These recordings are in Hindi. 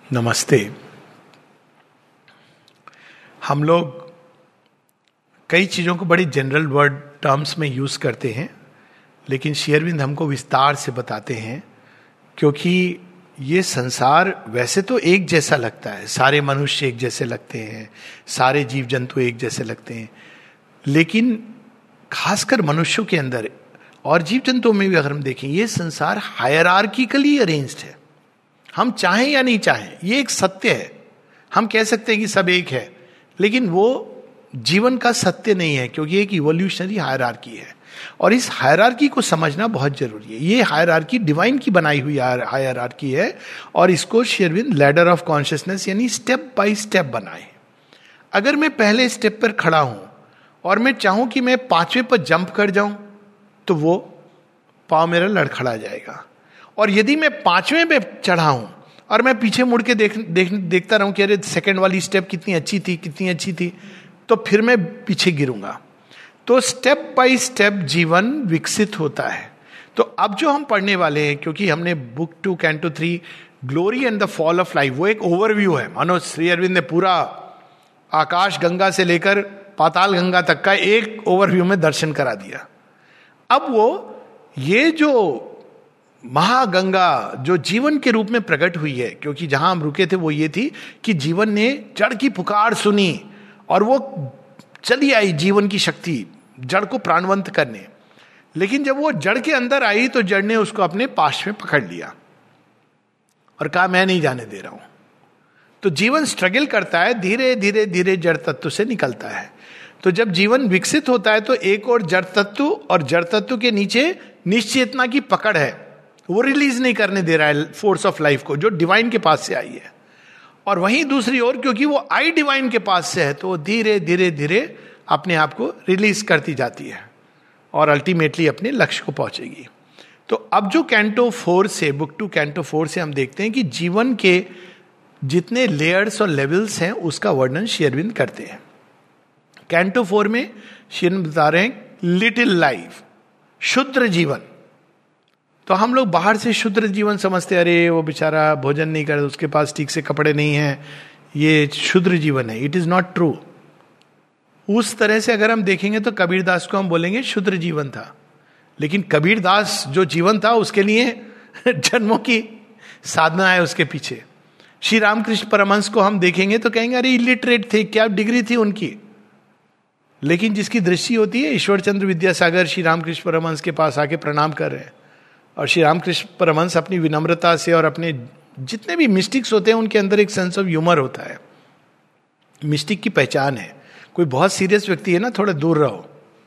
नमस्ते। हम लोग कई चीज़ों को बड़ी जनरल वर्ड टर्म्स में यूज़ करते हैं, लेकिन श्री अरविंद हमको विस्तार से बताते हैं, क्योंकि ये संसार वैसे तो एक जैसा लगता है, सारे मनुष्य एक जैसे लगते हैं, सारे जीव जंतु एक जैसे लगते हैं, लेकिन खासकर मनुष्यों के अंदर और जीव जंतुओं में भी अगर हम देखें, ये संसार हायरार्किकली अरेंज्ड है। हम चाहें या नहीं चाहें, ये एक सत्य है। हम कह सकते हैं कि सब एक है, लेकिन वो जीवन का सत्य नहीं है, क्योंकि एक इवोल्यूशनरी हायरार्की है और इस हायरार्की को समझना बहुत जरूरी है। ये हायरार्की डिवाइन की बनाई हुई हायरार्की है और इसको Shri Aurobindo ladder of consciousness यानी स्टेप बाय स्टेप बनाए। अगर मैं पहले स्टेप पर खड़ा हूं और मैं चाहूं कि मैं 5वें पर जंप कर जाऊं, तो वो पांव मेरा लड़खड़ा जाएगा। और यदि मैं 5वें पे चढ़ा हूं और मैं पीछे मुड़ के देखता रहूं कि अरे सेकंड वाली स्टेप कितनी अच्छी थी, तो फिर मैं पीछे गिरूंगा। तो स्टेप बाय स्टेप जीवन विकसित होता है। तो अब जो हम पढ़ने वाले हैं, क्योंकि हमने book 2 canto 3 glory and the fall of life, वो एक ओवरव्यू है। मानो श्री अरविंद ने पूरा आकाश गंगा से लेकर पाताल गंगा तक का एक ओवरव्यू में दर्शन करा दिया। अब वो ये जो महागंगा जो जीवन के रूप में प्रकट हुई है, क्योंकि जहां हम रुके थे वो ये थी कि जीवन ने जड़ की पुकार सुनी और वो चली आई जीवन की शक्ति जड़ को प्राणवंत करने। लेकिन जब वो जड़ के अंदर आई तो जड़ ने उसको अपने पाश में पकड़ लिया और कहा मैं नहीं जाने दे रहा हूं। तो जीवन स्ट्रगल करता है, धीरे धीरे धीरे जड़ तत्व से निकलता है। तो जब जीवन विकसित होता है तो एक और जड़ तत्व, और जड़ तत्व के नीचे निश्चेतना की पकड़ है, वो रिलीज नहीं करने दे रहा है फोर्स ऑफ लाइफ को, जो डिवाइन के पास से आई है। और वहीं दूसरी ओर, क्योंकि वो आई डिवाइन के पास से है, तो वो धीरे धीरे धीरे अपने आप को रिलीज करती जाती है और अल्टीमेटली अपने लक्ष्य को पहुंचेगी। तो अब जो कैंटो 4 से, बुक 2 कैंटो 4 से हम देखते हैं कि जीवन के जितने लेयर्स और लेवल्स हैं उसका वर्णन श्री अरविंद करते हैं। कैंटो 4 में श्री अरविंद बता रहे हैं लिटिल लाइफ, शुद्र जीवन। तो हम लोग बाहर से शुद्र जीवन समझते, अरे वो बेचारा भोजन नहीं करे, उसके पास ठीक से कपड़े नहीं हैं, ये शुद्र जीवन है। It is not true. उस तरह से अगर हम देखेंगे तो कबीरदास को हम बोलेंगे शुद्र जीवन था, लेकिन कबीरदास जो जीवन था उसके लिए जन्मों की साधना है उसके पीछे। श्री रामकृष्ण परमहंस को हम देखेंगे तो कहेंगे अरे इलिटरेट थे, क्या डिग्री थी उनकी, लेकिन जिसकी दृष्टि होती है, ईश्वर चंद्र विद्यासागर श्री रामकृष्ण परमहंस के पास आके प्रणाम कर रहे हैं, और श्री रामकृष्ण परमहंस अपनी विनम्रता से और अपने जितने भी मिस्टिक्स होते हैं उनके अंदर एक सेंस ऑफ ह्यूमर होता है। मिस्टिक की पहचान है। कोई बहुत सीरियस व्यक्ति है ना, थोड़ा दूर रहो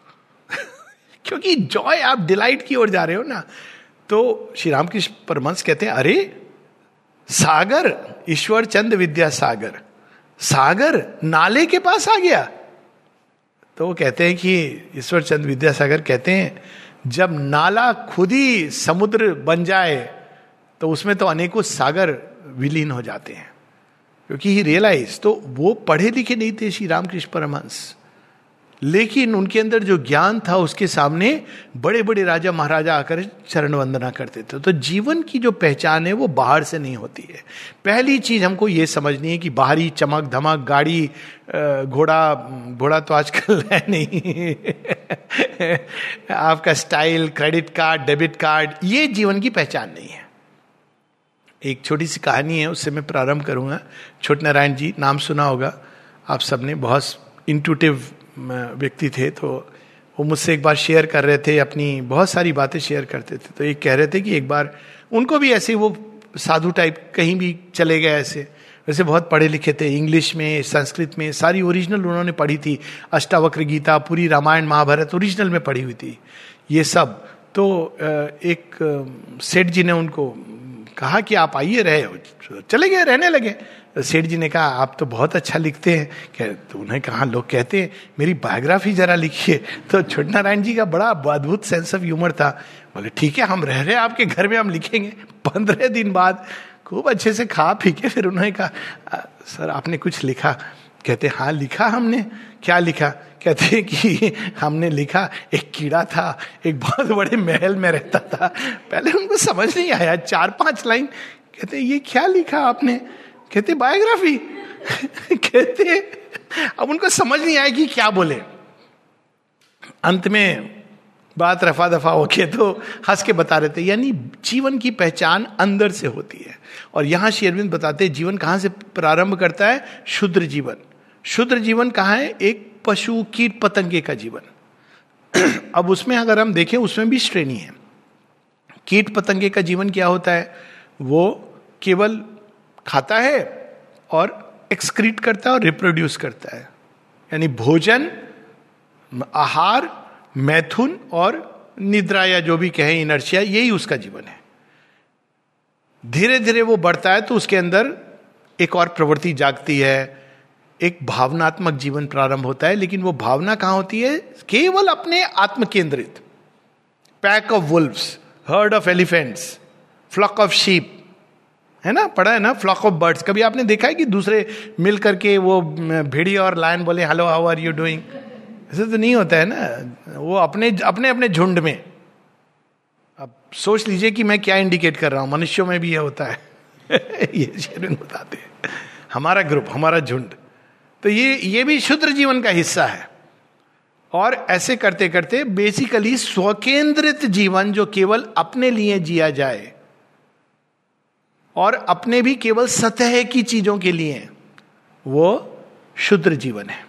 क्योंकि जॉय, आप डिलाइट की ओर जा रहे हो ना। तो श्री रामकृष्ण परमहंस कहते हैं अरे सागर, ईश्वर चंद्र विद्यासागर, सागर नाले के पास आ गया। तो वो कहते हैं कि ईश्वर चंद्र विद्यासागर कहते हैं जब नाला खुद ही समुद्र बन जाए तो उसमें तो अनेकों सागर विलीन हो जाते हैं, क्योंकि ही रियलाइज। तो वो पढ़े लिखे नहीं थे श्री रामकृष्ण परमहंस, लेकिन उनके अंदर जो ज्ञान था उसके सामने बड़े बड़े राजा महाराजा आकर चरण वंदना करते थे। तो जीवन की जो पहचान है वो बाहर से नहीं होती है। पहली चीज हमको ये समझनी है कि बाहरी चमक धमक, गाड़ी, घोड़ा तो आजकल है नहीं आपका style, credit card, debit card, ये जीवन की पहचान नहीं है। एक छोटी सी कहानी है, उससे मैं प्रारंभ करूंगा। छोटे नारायण जी, नाम सुना होगा आप सबने, बहुत इंट्यूटिव व्यक्ति थे। तो वो मुझसे एक बार शेयर कर रहे थे, अपनी बहुत सारी बातें शेयर करते थे। तो एक कह रहे थे कि एक बार उनको भी ऐसे, वो साधु टाइप कहीं भी चले गए, ऐसे वैसे बहुत पढ़े लिखे थे, इंग्लिश में, संस्कृत में, सारी ओरिजिनल उन्होंने पढ़ी थी। अष्टावक्र गीता, पूरी रामायण महाभारत ओरिजिनल में पढ़ी हुई थी ये सब। तो एक सेठ जी ने उनको कहा कि आप आइए रहे हो, चले गए, रहने लगे। सेठ जी ने कहा आप तो बहुत अच्छा लिखते हैं। तो उन्हें कहा, लोग कहते हैं मेरी बायोग्राफी जरा लिखिए। तो छोटे नारायण जी का बड़ा अद्भुत सेंस ऑफ ह्यूमर था। बोले ठीक है, हम रह रहे आपके घर में, हम लिखेंगे। 15 दिन बाद खूब अच्छे से खा पी के फिर उन्होंने कहा सर आपने कुछ लिखा? कहते हाँ लिखा हमने। क्या लिखा? कहते कि हमने लिखा एक कीड़ा था, एक बहुत बड़े महल में रहता था। पहले उनको समझ नहीं आया, 4-5 लाइन। कहते ये क्या लिखा आपने? कहते बायोग्राफी। कहते अब उनको समझ नहीं आया कि क्या बोले। अंत में बात रफा दफा होके तो हंस के बता रहे थे, यानी जीवन की पहचान अंदर से होती है। और यहां श्री अरविंद बताते हैं जीवन कहां से प्रारंभ करता है? शुद्र जीवन। शुद्र जीवन कहां है? एक पशु कीट पतंगे का जीवन। अब उसमें अगर हम देखें उसमें भी श्रेणी है। कीट पतंगे का जीवन क्या होता है? वो केवल खाता है और एक्सक्रीट करता है और रिप्रोड्यूस करता है, यानी भोजन, आहार, मैथुन और निद्रा या जो भी कहें इनर्शिया, यही उसका जीवन है। धीरे धीरे वो बढ़ता है तो उसके अंदर एक और प्रवृत्ति जागती है, एक भावनात्मक जीवन प्रारंभ होता है। लेकिन वो भावना कहां होती है? केवल अपने आत्म केंद्रित। Pack of wolves, herd of elephants, flock of sheep, है ना, पढ़ा है ना, फ्लॉक ऑफ बर्ड्स। कभी आपने देखा है कि दूसरे मिल करके वो भेड़िया और लायन बोले hello how are you doing? ऐसे तो नहीं होता है ना, वो अपने अपने अपने झुंड में। अब सोच लीजिए कि मैं क्या इंडिकेट कर रहा हूं, मनुष्यों में भी ये होता है। ये शेरविन बताते हैं, हमारा ग्रुप, हमारा झुंड। तो ये भी शुद्र जीवन का हिस्सा है। और ऐसे करते करते बेसिकली स्वकेंद्रित जीवन, जो केवल अपने लिए जिया जाए और अपने भी केवल सतह की चीजों के लिए, वो शुद्र जीवन है।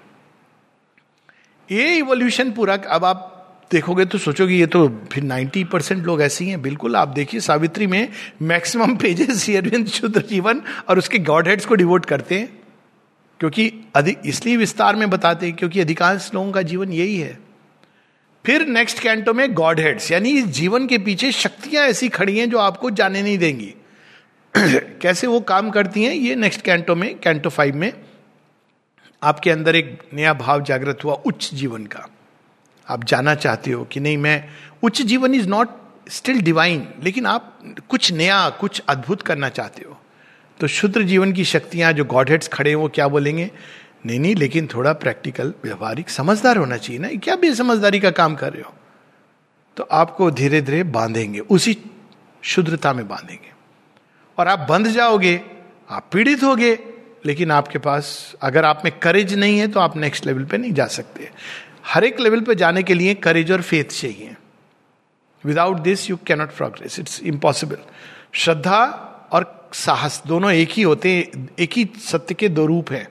ये इवोल्यूशन पूरा अब आप देखोगे तो सोचोगे ये तो फिर 90% लोग ऐसे ही हैं। बिल्कुल, आप देखिए सावित्री में मैक्सिमम पेजेस श्री अरविंद शुद्र जीवन और उसके गॉड हेड्स को डिवोट करते हैं, क्योंकि अधिक इसलिए विस्तार में बताते हैं क्योंकि अधिकांश लोगों का जीवन यही है। फिर नेक्स्ट कैंटो में गॉड हेड्स, यानी इस जीवन के पीछे शक्तियां ऐसी खड़ी हैं जो आपको जाने नहीं देंगी। कैसे वो काम करती हैं, ये नेक्स्ट कैंटो में, कैंटो 5 में आपके अंदर एक नया भाव जागृत हुआ उच्च जीवन का। आप जानना चाहते हो कि नहीं, मैं उच्च जीवन इज नॉट स्टिल डिवाइन, लेकिन आप कुछ नया, कुछ अद्भुत करना चाहते हो। तो शुद्र जीवन की शक्तियां, जो गॉड हेड्स खड़े हैं, वो क्या बोलेंगे? नहीं नहीं, लेकिन थोड़ा प्रैक्टिकल, व्यवहारिक, समझदार होना चाहिए ना, क्या बेसमझदारी का काम कर रहे हो? तो आपको धीरे धीरे बांधेंगे, उसी शुद्रता में बांधेंगे। और आप बंध जाओगे, आप पीड़ित होगे, लेकिन आपके पास, अगर आप में करेज नहीं है तो आप नेक्स्ट लेवल पे नहीं जा सकते। हर एक लेवल पे जाने के लिए करेज और फेथ चाहिए। Without this you cannot progress, it's impossible. श्रद्धा और साहस दोनों एक ही होते हैं, एक ही सत्य के दो रूप हैं।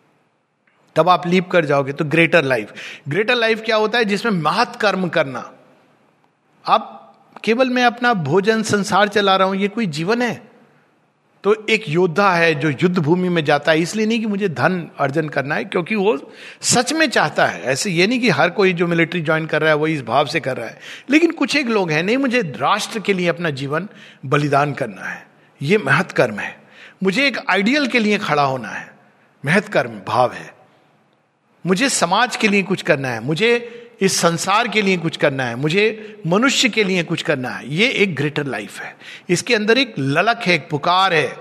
तब आप लीप कर जाओगे तो ग्रेटर लाइफ। ग्रेटर लाइफ क्या होता है? जिसमें महत् कर्म करना। आप केवल मैं अपना भोजन, संसार चला रहा हूं, ये कोई जीवन है? तो एक योद्धा है जो युद्ध भूमि में जाता है, इसलिए नहीं कि मुझे धन अर्जन करना है, क्योंकि वो सच में चाहता है। ऐसे ये नहीं कि हर कोई जो मिलिट्री ज्वाइन कर रहा है वो इस भाव से कर रहा है। लेकिन कुछ एक लोग हैं, नहीं मुझे राष्ट्र के लिए अपना जीवन बलिदान करना है, ये महत् कर्म है। मुझे एक आइडियल के लिए खड़ा होना है, महत् कर्म भाव है। मुझे समाज के लिए कुछ करना है, मुझे इस संसार के लिए कुछ करना है, मुझे मनुष्य के लिए कुछ करना है। ये एक ग्रेटर लाइफ है। इसके अंदर एक ललक है, एक पुकार है,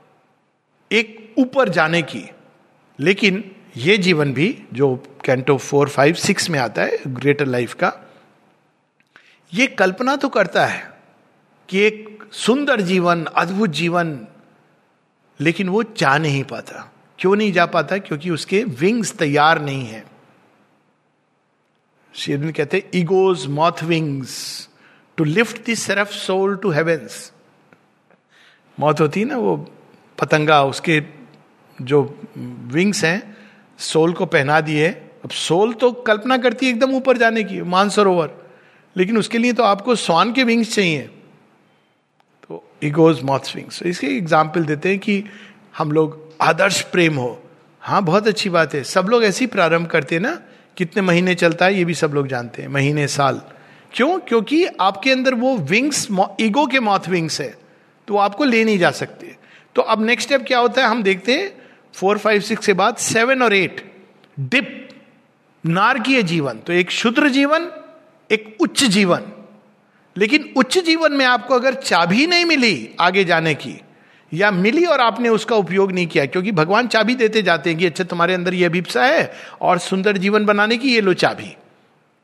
एक ऊपर जाने की। लेकिन ये जीवन भी जो कैंटो 4, 5, 6 में आता है ग्रेटर लाइफ का, ये कल्पना तो करता है कि एक सुंदर जीवन, अद्भुत जीवन, लेकिन वो चाह नहीं पाता। क्यों नहीं जा पाता? क्योंकि उसके विंग्स तैयार नहीं है। श्री अरविंद कहते हैं ego's moth wings to lift the serf soul to heavens. मौत होती है ना, वो पतंगा, उसके जो विंग्स हैं सोल को पहना दिए। अब सोल तो कल्पना करती है एकदम ऊपर जाने की, मानसरोवर, लेकिन उसके लिए तो आपको स्वान के विंग्स चाहिए। तो ईगोज मॉथ विंग्स। इसके एग्जाम्पल देते हैं कि हम लोग आदर्श प्रेम हो। हाँ, बहुत अच्छी बात है, सब लोग ऐसे ही प्रारंभ करते हैं ना। कितने महीने चलता है ये भी सब लोग जानते हैं, महीने, साल। क्यों? क्योंकि आपके अंदर वो विंग्स, ईगो के मॉथ विंग्स है, तो आपको ले नहीं जा सकते। तो अब नेक्स्ट स्टेप क्या होता है हम देखते हैं 4, 5, 6 के बाद 7 और 8 डिप, नारकीय जीवन। तो एक शुद्र जीवन, एक उच्च जीवन। लेकिन उच्च जीवन में आपको अगर चाबी नहीं मिली आगे जाने की, या मिली और आपने उसका उपयोग नहीं किया, क्योंकि भगवान चाबी देते जाते हैं कि अच्छा तुम्हारे अंदर ये अभिप्सा है और सुंदर जीवन बनाने की, ये लो चाबी,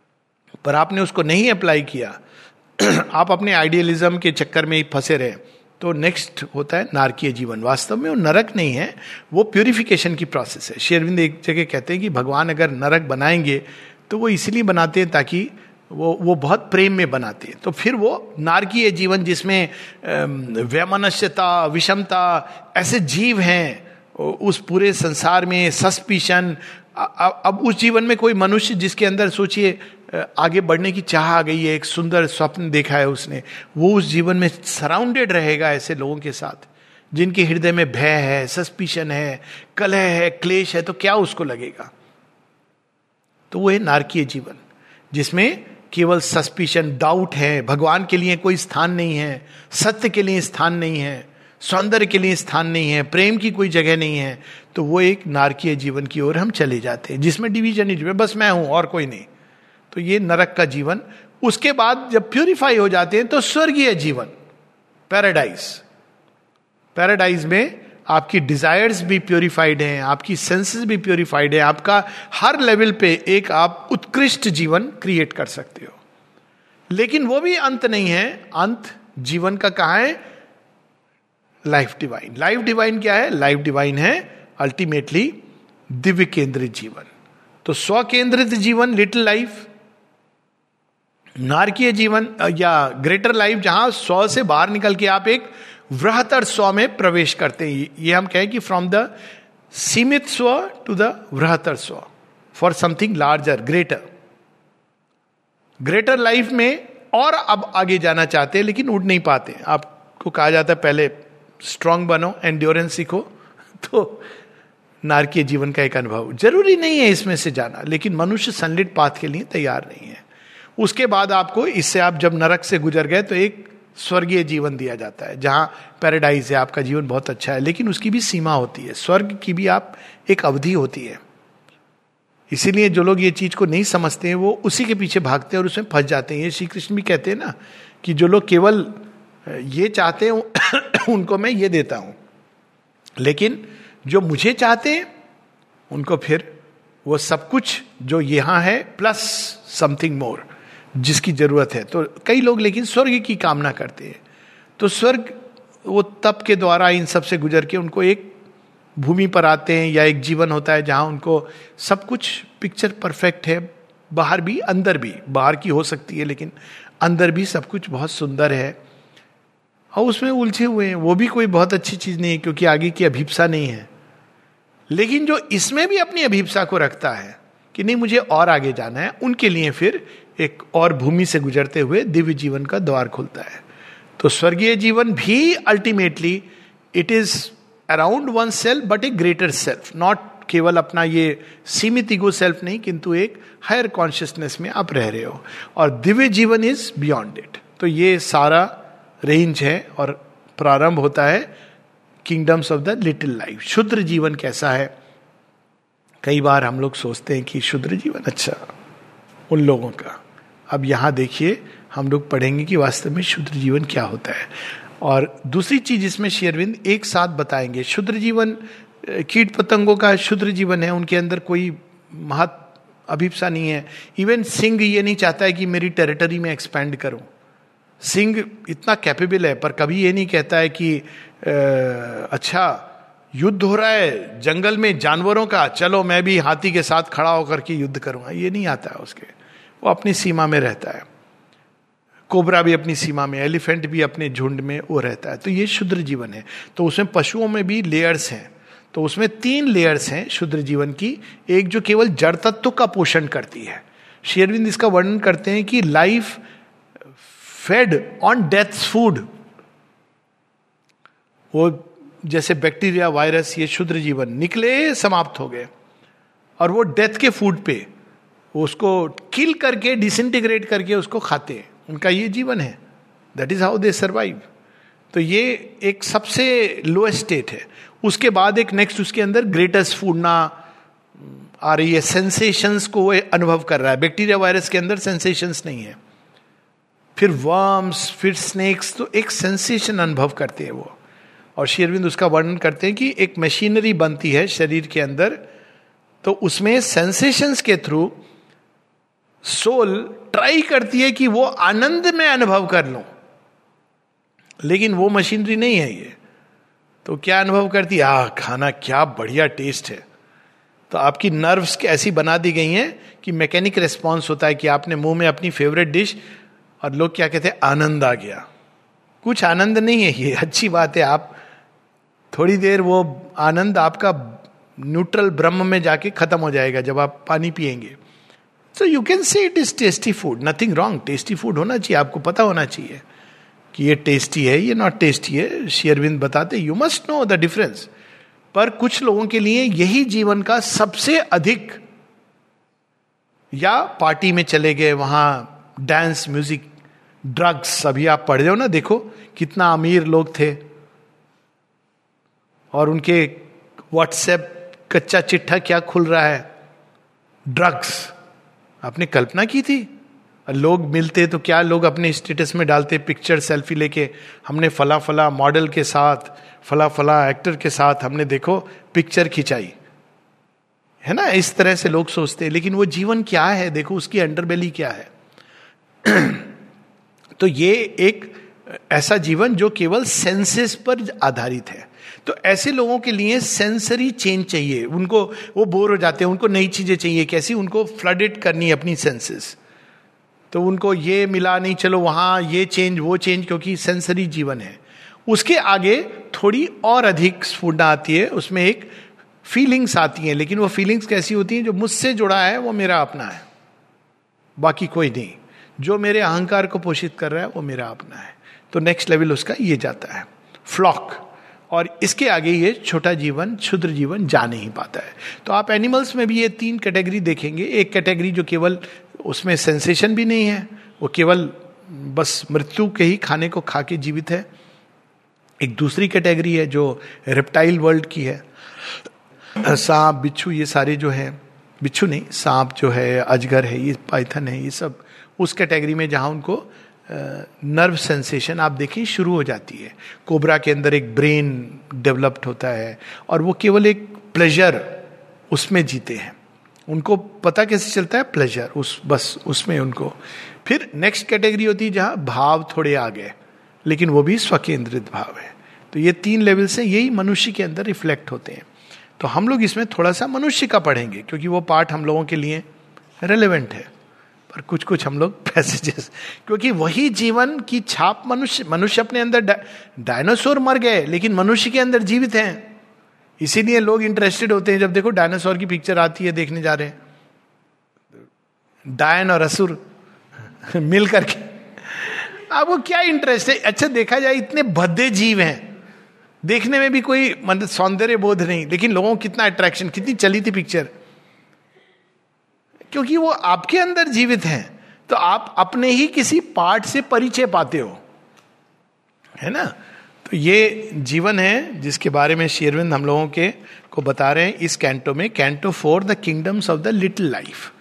पर आपने उसको नहीं अप्लाई किया। आप अपने आइडियलिज्म के चक्कर में ही फंसे रहे। तो नेक्स्ट होता है नारकीय जीवन। वास्तव में वो नरक नहीं है, वो प्यूरिफिकेशन की प्रोसेस है। श्री अरविंद एक जगह कहते हैं कि भगवान अगर नरक बनाएंगे तो वो इसलिए बनाते हैं ताकि वो बहुत प्रेम में बनाते हैं। तो फिर वो नारकीय जीवन जिसमें वैमनस्यता, विषमता, ऐसे जीव हैं उस पूरे संसार में, सस्पिशन। अब उस जीवन में कोई मनुष्य जिसके अंदर सोचिए आगे बढ़ने की चाह आ गई है, एक सुंदर स्वप्न देखा है उसने, वो उस जीवन में सराउंडेड रहेगा ऐसे लोगों के साथ जिनके हृदय में भय है, सस्पिशन है, कलह है, क्लेश है, तो क्या उसको लगेगा? तो वो है नारकीय जीवन जिसमें केवल सस्पिशन, डाउट है, भगवान के लिए कोई स्थान नहीं है, सत्य के लिए स्थान नहीं है, सौंदर्य के लिए स्थान नहीं है, प्रेम की कोई जगह नहीं है। तो वो एक नारकीय जीवन की ओर हम चले जाते हैं जिसमें डिवीजन ही, बस मैं हूं और कोई नहीं। तो ये नरक का जीवन। उसके बाद जब प्यूरिफाई हो जाते हैं तो स्वर्गीय जीवन, पैराडाइज। पैराडाइज में आपकी डिजायर्स भी प्योरीफाइड हैं, आपकी सेंसेस भी प्योरीफाइड है, आपका हर लेवल पे एक आप उत्कृष्ट जीवन क्रिएट कर सकते हो। लेकिन वो भी अंत नहीं है। अंत जीवन का कहाँ है? Life divine. लाइफ डिवाइन क्या है? लाइफ डिवाइन है अल्टीमेटली दिव्य केंद्रित जीवन। तो स्व केंद्रित जीवन लिटिल लाइफ, नारकीय जीवन या ग्रेटर लाइफ जहां स्व से बाहर निकल के आप एक वृहत्तर स्व में प्रवेश करते हैं। ये हम कहें कि फ्रॉम द सीमित स्व टू द वृहत्तर स्व, for something larger, greater. Greater life में और अब आगे जाना चाहते हैं लेकिन उड़ नहीं पाते। आपको कहा जाता है पहले स्ट्रांग बनो, एंड्योरेंस सीखो। तो नारकीय जीवन का एक अनुभव, जरूरी नहीं है इसमें से जाना, लेकिन मनुष्य सनलिट पाथ के लिए तैयार नहीं है। उसके बाद आपको, इससे आप जब नरक से गुजर गए तो एक स्वर्गीय जीवन दिया जाता है जहां पैराडाइज है, आपका जीवन बहुत अच्छा है, लेकिन उसकी भी सीमा होती है। स्वर्ग की भी आप एक अवधि होती है। इसीलिए जो लोग ये चीज को नहीं समझते हैं वो उसी के पीछे भागते हैं और उसमें फंस जाते हैं। ये श्री कृष्ण भी कहते हैं ना कि जो लोग केवल ये चाहते हैं उनको मैं ये देता हूं, लेकिन जो मुझे चाहते हैं उनको फिर वो सब कुछ जो यहां है प्लस समथिंग मोर जिसकी जरूरत है। तो कई लोग लेकिन स्वर्ग की कामना करते हैं। तो स्वर्ग वो तप के द्वारा इन सब से गुजर के उनको एक भूमि पर आते हैं, या एक जीवन होता है जहां उनको सब कुछ पिक्चर परफेक्ट है, बाहर भी अंदर भी, बाहर की हो सकती है लेकिन अंदर भी सब कुछ बहुत सुंदर है, और उसमें उलझे हुए हैं। वो भी कोई बहुत अच्छी चीज नहीं है क्योंकि आगे की अभिप्सा नहीं है। लेकिन जो इसमें भी अपनी अभिप्सा को रखता है कि नहीं मुझे और आगे जाना है, उनके लिए फिर एक और भूमि से गुजरते हुए दिव्य जीवन का द्वार खुलता है। तो स्वर्गीय जीवन भी ultimately it is around one self but a greater self, not केवल अपना ये सीमित ईगो सेल्फ नहीं, किंतु एक हायर कॉन्शियसनेस में आप रह रहे हो। और दिव्य जीवन इज बियॉन्ड इट। तो ये सारा रेंज है और प्रारंभ होता है kingdoms of the little life. शुद्र जीवन कैसा है? कई बार हम लोग सोचते हैं कि शुद्र जीवन अच्छा उन लोगों का। अब यहां देखिए हम लोग पढ़ेंगे कि वास्तव में शुद्र जीवन क्या होता है। और दूसरी चीज इसमें श्री अरविंद एक साथ बताएंगे। शुद्र जीवन कीट पतंगों का शुद्र जीवन है, उनके अंदर कोई महत अभिप्सा नहीं है। इवन सिंह ये नहीं चाहता है कि मेरी टेरिटरी में एक्सपेंड करूं। सिंह इतना कैपेबल है पर कभी ये नहीं कहता है कि अच्छा युद्ध हो रहा है जंगल में जानवरों का, चलो मैं भी हाथी के साथ खड़ा होकर के युद्ध करूंगा। ये नहीं आता है उसके, वो अपनी सीमा में रहता है। कोबरा भी अपनी सीमा में, एलिफेंट भी अपने झुंड में वो रहता है। तो ये शुद्र जीवन है। तो उसमें पशुओं में भी लेयर्स हैं। तो उसमें 3 लेयर्स हैं शुद्र जीवन की। एक जो केवल जड़ तत्व का पोषण करती है। श्री अरविंद इसका वर्णन करते हैं कि life fed on death's food, वो जैसे बैक्टीरिया, वायरस, ये शुद्र जीवन निकले, समाप्त हो गए, और वो डेथ के फूड पे उसको किल करके, डिसइंटीग्रेट करके उसको खाते हैं। उनका ये जीवन है। That is how they survive. तो ये एक सबसे लोएस्ट स्टेट है। उसके बाद एक नेक्स्ट उसके अंदर ग्रेटेस्ट फूड ना आ रही है, सेंसेशंस को वो अनुभव कर रहा है। बैक्टीरिया वायरस के अंदर सेंसेशंस नहीं है। फिर वर्म्स, फिर स्नेक्स, तो एक सेंसेशन अनुभव करते हैं वो। और श्री अरविंद उसका वर्णन करते हैं कि एक मशीनरी बनती है शरीर के अंदर, तो उसमें सेंसेशंस के थ्रू सोल ट्राई करती है कि वो आनंद में अनुभव कर लो। लेकिन वो मशीनरी नहीं है ये। तो क्या अनुभव करती है, खाना क्या बढ़िया टेस्ट है। तो आपकी नर्व्स ऐसी बना दी गई हैं कि मैकेनिक रिस्पॉन्स होता है कि आपने मुंह में अपनी फेवरेट डिश, और लोग क्या कहते हैं, आनंद आ गया। कुछ आनंद नहीं है ये, अच्छी बात है। आप थोड़ी देर, वो आनंद आपका न्यूट्रल ब्रह्म में जाके खत्म हो जाएगा जब आप पानी पिएंगे। So you can say it is tasty food, nothing wrong. Tasty food होना चाहिए, आपको पता होना चाहिए कि ये टेस्टी है, ये नॉट टेस्टी है। श्री अरविंद बताते you must know the difference. पर कुछ लोगों के लिए यही जीवन का सबसे अधिक, या पार्टी में चले गए, वहां डांस, म्यूजिक, ड्रग्स। अभी आप पढ़ रहे हो ना, देखो कितना अमीर लोग थे और उनके व्हाट्सएप कच्चा चिट्ठा क्या खुल रहा है, ड्रग्स। आपने कल्पना की थी? लोग मिलते तो क्या लोग अपने स्टेटस में डालते, पिक्चर सेल्फी लेके, हमने फला फला मॉडल के साथ, फला फला एक्टर के साथ हमने देखो पिक्चर खिंचाई, है ना। इस तरह से लोग सोचते हैं। लेकिन वो जीवन क्या है, देखो उसकी अंडरबेली क्या है। तो ये एक ऐसा जीवन जो केवल सेंसेस पर आधारित है। तो ऐसे लोगों के लिए सेंसरी चेंज चाहिए। उनको, वो बोर हो जाते हैं, उनको नई चीजें चाहिए। कैसी? उनको फ्लडेड करनी है अपनी सेंसेस। तो उनको ये मिला नहीं, चलो वहां ये चेंज, वो चेंज, क्योंकि सेंसरी जीवन है। उसके आगे थोड़ी और अधिक स्फुरना आती है, उसमें एक फीलिंग्स आती हैं। लेकिन वो फीलिंग्स कैसी होती हैं? जो मुझसे जुड़ा है वो मेरा अपना है, बाकी कोई नहीं। जो मेरे अहंकार को पोषित कर रहा है वो मेरा अपना है। तो नेक्स्ट लेवल उसका ये जाता है, फ्लॉक। और इसके आगे ये छोटा जीवन, क्षुद्र जीवन जा नहीं पाता है। तो आप एनिमल्स में भी ये 3 कैटेगरी देखेंगे। एक कैटेगरी जो केवल, उसमें सेंसेशन भी नहीं है, वो केवल बस मृत्यु के ही खाने को खा के जीवित है। एक दूसरी कैटेगरी है जो रेप्टाइल वर्ल्ड की है, सांप, बिच्छू, ये सारे जो है, बिच्छू नहीं, सांप जो है, अजगर है, ये पाइथन है, ये सब उस कैटेगरी में जहां उनको नर्व सेंसेशन आप देखें शुरू हो जाती है। कोबरा के अंदर एक ब्रेन डेवलप्ड होता है और वो केवल एक प्लेजर उसमें जीते हैं। उनको पता कैसे चलता है? प्लेजर, बस उसमें उनको। फिर नेक्स्ट कैटेगरी होती है जहां भाव थोड़े आ गए, लेकिन वो भी स्वकेंद्रित भाव है। तो ये 3 लेवल से यही मनुष्य के अंदर रिफ्लेक्ट होते हैं। तो हम लोग इसमें थोड़ा सा मनुष्य का पढ़ेंगे, क्योंकि वो पार्ट हम लोगों के लिए रेलेवेंट है। पर कुछ कुछ हम लोग पैसेजेस, क्योंकि वही जीवन की छाप मनुष्य अपने अंदर, डायनासोर मर गए लेकिन मनुष्य के अंदर जीवित हैं। इसीलिए लोग इंटरेस्टेड होते हैं जब देखो डायनासोर की पिक्चर आती है, देखने जा रहे हैं, डायन और असुर मिल करके। आपको क्या इंटरेस्ट है? अच्छा, देखा जाए इतने भद्दे जीव हैं, देखने में भी कोई मतलब सौंदर्य बोध नहीं, लेकिन लोगों को कितना अट्रैक्शन, कितनी चली थी पिक्चर, क्योंकि वो आपके अंदर जीवित हैं। तो आप अपने ही किसी पार्ट से परिचय पाते हो, है ना। तो ये जीवन है जिसके बारे में श्री अरविंद हम लोगों के को बता रहे हैं इस कैंटो में, canto 4, the kingdoms of the little life.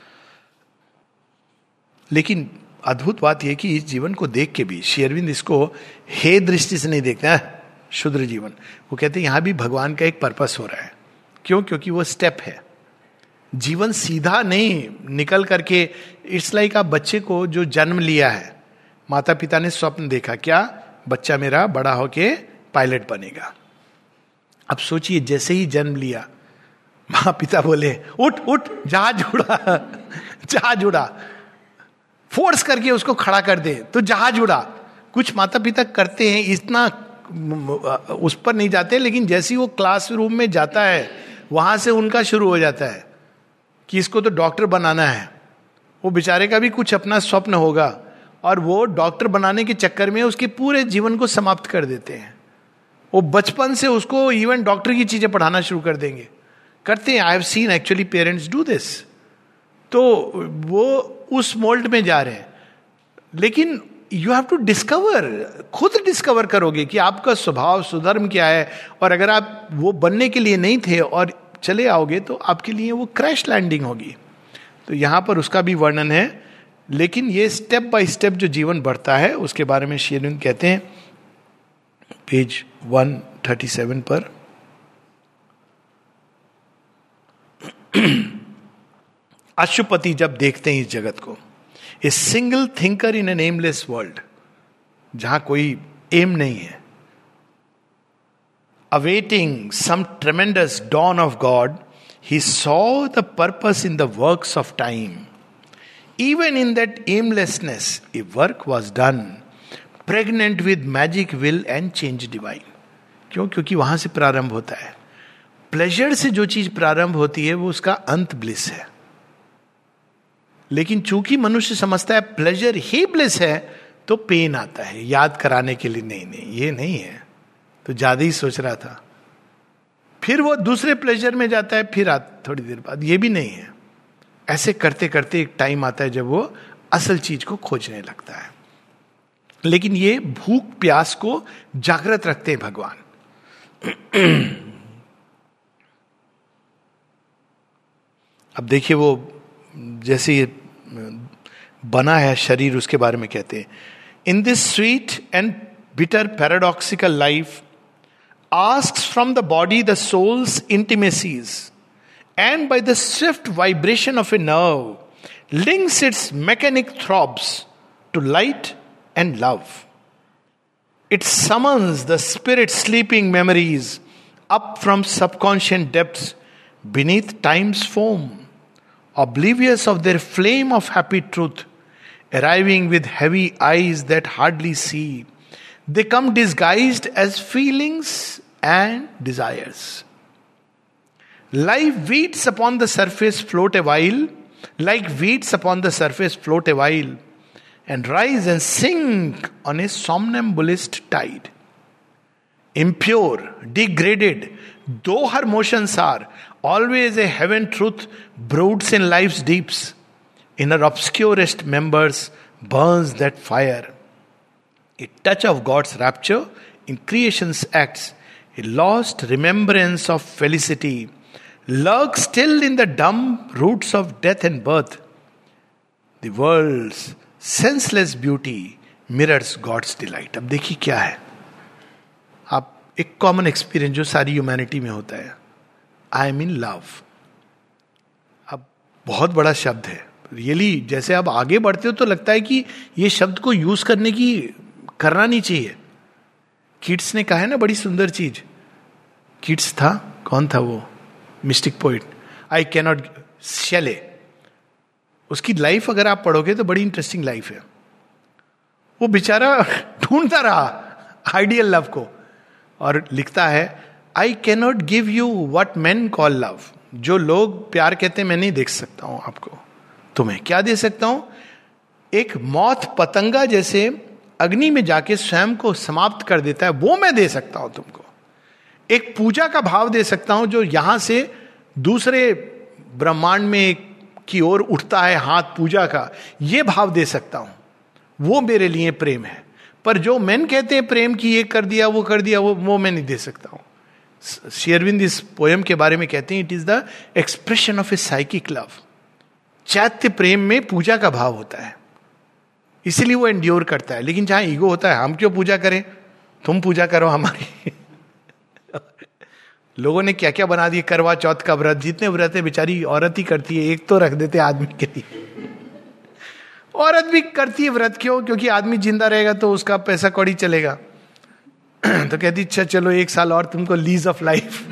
लेकिन अद्भुत बात यह कि इस जीवन को देख के भी श्री अरविंद इसको हे दृष्टि से नहीं देखते हैं शुद्र जीवन। वो कहते हैं यहां भी भगवान का एक पर्पस हो रहा है। क्यों? क्योंकि वो स्टेप है। जीवन सीधा नहीं निकल करके, इट्स लाइक आप बच्चे को जो जन्म लिया है, माता पिता ने स्वप्न देखा, क्या बच्चा मेरा बड़ा होके पायलट बनेगा। अब सोचिए, जैसे ही जन्म लिया, माँ पिता बोले उठ उठ, जहाज उड़ा, जहाज उड़ा, फोर्स करके उसको खड़ा कर दे तो जहाज उड़ा। कुछ माता पिता करते हैं, इतना उस पर नहीं जाते, लेकिन जैसे ही वो क्लासरूम में जाता है वहां से उनका शुरू हो जाता है कि इसको तो डॉक्टर बनाना है। वो बेचारे का भी कुछ अपना स्वप्न होगा और वो डॉक्टर बनाने के चक्कर में उसके पूरे जीवन को समाप्त कर देते हैं। वो बचपन से उसको इवन डॉक्टर की चीजें पढ़ाना शुरू कर देंगे, करते हैं। I have seen actually parents do this. तो वो उस मोल्ड में जा रहे हैं। लेकिन यू हैव टू डिस्कवर, खुद डिस्कवर करोगे कि आपका स्वभाव सुधर्म क्या है। और अगर आप वो बनने के लिए नहीं थे और चले आओगे तो आपके लिए वो क्रैश लैंडिंग होगी। तो यहां पर उसका भी वर्णन है। लेकिन ये स्टेप बाय स्टेप जो जीवन बढ़ता है उसके बारे में श्री अरविंद कहते हैं पेज 137 पर, अशुपति जब देखते हैं इस जगत को, a single thinker in a nameless world, जहां कोई एम नहीं है. Awaiting some tremendous dawn of God, he saw the purpose in the works of time. Even in that aimlessness, a work was done, pregnant with magic will and change divine. क्यों? क्योंकि वहां से प्रारंभ होता है. प्लेजर से जो चीज प्रारंभ होती है वो उसका अंत ब्लिस है. लेकिन चूंकि मनुष्य समझता है प्लेजर ही ब्लिस है, तो पेन आता है याद कराने के लिए. नहीं, ये नहीं है, तो ज्यादा ही सोच रहा था. फिर वो दूसरे प्लेजर में जाता है, फिर थोड़ी देर बाद. ये भी नहीं है. ऐसे करते करते एक टाइम आता है जब वो असल चीज को खोजने लगता है. लेकिन ये भूख प्यास को जागृत रखते हैं भगवान. अब देखिए वो जैसे ये बना है शरीर, उसके बारे में कहते हैं, in this sweet and bitter paradoxical life asks from the body the soul's intimacies, and by the swift vibration of a nerve links its mechanic throbs to light and love. It summons the spirit's sleeping memories up from subconscious depths beneath time's foam, oblivious of their flame of happy truth, arriving with heavy eyes that hardly see. They come disguised as feelings and desires. Like weeds upon the surface float a while, and rise and sink on a somnambulist tide. Impure, degraded, though her motions are, always a heaven truth broods in life's deeps. In her obscurest members burns that fire. A touch of God's rapture in creation's acts, a lost remembrance of felicity, lurks still in the dumb roots of death and birth. The world's senseless beauty mirrors God's delight. अब देखिए क्या है. आप एक कॉमन एक्सपीरियंस जो सारी ह्यूमैनिटी में होता है, आई एम इन लव. अब बहुत बड़ा शब्द है रियली. जैसे आप आगे बढ़ते हो तो लगता है कि ये शब्द को यूज करना नहीं चाहिए. किट्स ने कहा है ना बड़ी सुंदर चीज. किट्स था, कौन था वो mystic poet, I cannot, Shelley. उसकी लाइफ अगर आप पढ़ोगे तो बड़ी इंटरेस्टिंग लाइफ है. वो बेचारा ढूंढता रहा आइडियल लव को, और लिखता है I cannot give you what men call love. जो लोग प्यार कहते हैं मैं नहीं देख सकता हूं आपको. तुम्हें क्या दे सकता हूं? एक मौत पतंगा जैसे अग्नि में जाके स्वयं को समाप्त कर देता है, वो मैं दे सकता हूं तुमको. एक पूजा का भाव दे सकता हूं जो यहां से दूसरे ब्रह्मांड में की ओर उठता है हाथ पूजा का, ये भाव दे सकता हूं. वो मेरे लिए प्रेम है. पर जो मैन कहते हैं प्रेम की ये कर दिया वो मैं नहीं दे सकता हूं. श्री अरविंद इस पोयम के बारे में कहते हैं, it is the expression of a psychic love. चैत्य प्रेम में पूजा का भाव होता है, इसलिए वो एंड्योर करता है. लेकिन जहां ईगो होता है, हम क्यों पूजा करें, तुम पूजा करो हमारी. लोगों ने क्या क्या बना दिया. करवा चौथ का व्रत, जितने व्रत है बेचारी औरत ही करती है, एक तो रख देते आदमी के लिए. औरत भी करती है व्रत. क्यों? क्योंकि आदमी जिंदा रहेगा तो उसका पैसा कौड़ी चलेगा. तो कहती अच्छा चलो 1 साल और तुमको लीज ऑफ लाइफ.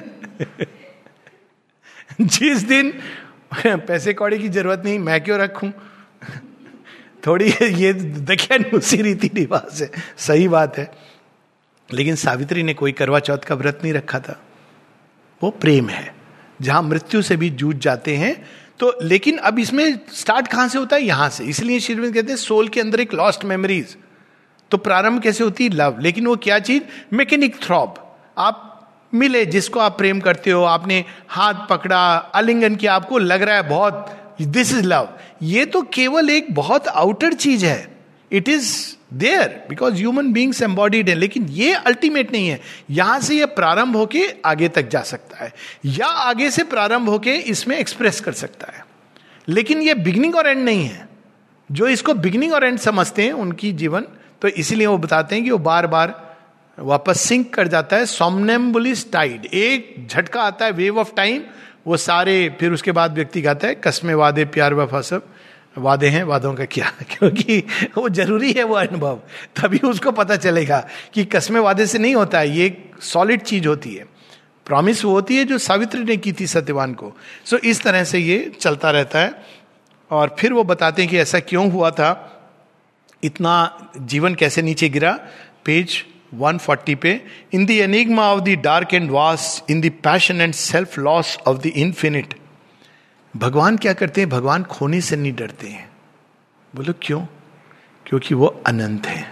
जिस दिन पैसे कौड़ी की जरूरत नहीं, मैं क्यों रखूं. थोड़ी ये दख्यानुसी रीति रिवाज है, सही बात है. लेकिन सावित्री ने कोई करवा चौथ का व्रत नहीं रखा था. वो प्रेम है जहां मृत्यु से भी जूझ जाते हैं. तो लेकिन अब इसमें स्टार्ट कहां से होता है? यहां से. इसलिए श्री अरविंद कहते हैं सोल के अंदर एक लॉस्ट मेमोरीज. तो प्रारंभ कैसे होती है? लव. लेकिन वो क्या चीज? Mechanic throb. आप मिले जिसको आप प्रेम करते हो, आपने हाथ पकड़ा, आलिंगन किया, आपको लग रहा है बहुत दिस इज लव. ये तो केवल एक बहुत आउटर चीज है. It is there because human beings embodied है. लेकिन ये अल्टीमेट नहीं है. यहां से ये प्रारंभ होके आगे तक जा सकता है, या आगे से प्रारंभ होके इसमें एक्सप्रेस कर सकता है. लेकिन ये बिगिनिंग और एंड नहीं है. जो इसको बिगिनिंग और एंड समझते हैं उनकी जीवन, तो इसीलिए वो बताते हैं कि वो बार बार वापस सिंक कर जाता है. सोमनेम्बुलिस्ट टाइड, एक झटका आता है, वेव ऑफ टाइम, वो सारे. फिर उसके बाद व्यक्ति गाता है कसमे वादे प्यार वफा सब वादे हैं, वादों का क्या, क्योंकि वो जरूरी है वो अनुभव, तभी उसको पता चलेगा कि कसमें वादे से नहीं होता है, ये एक सॉलिड चीज होती है। प्रॉमिस वो होती है जो सावित्री ने की थी सत्यवान को। सो इस तरह से ये चलता रहता है। और फिर वो बताते हैं कि ऐसा क्यों हुआ था, इतना जीवन कैसे नीचे गिरा। पेज 140 पे, in the enigma of the dark and vast, in the passion and self loss of the infinite. भगवान क्या करते हैं, भगवान खोने से नहीं डरते हैं। बोलो क्यों? क्योंकि वो अनंत है।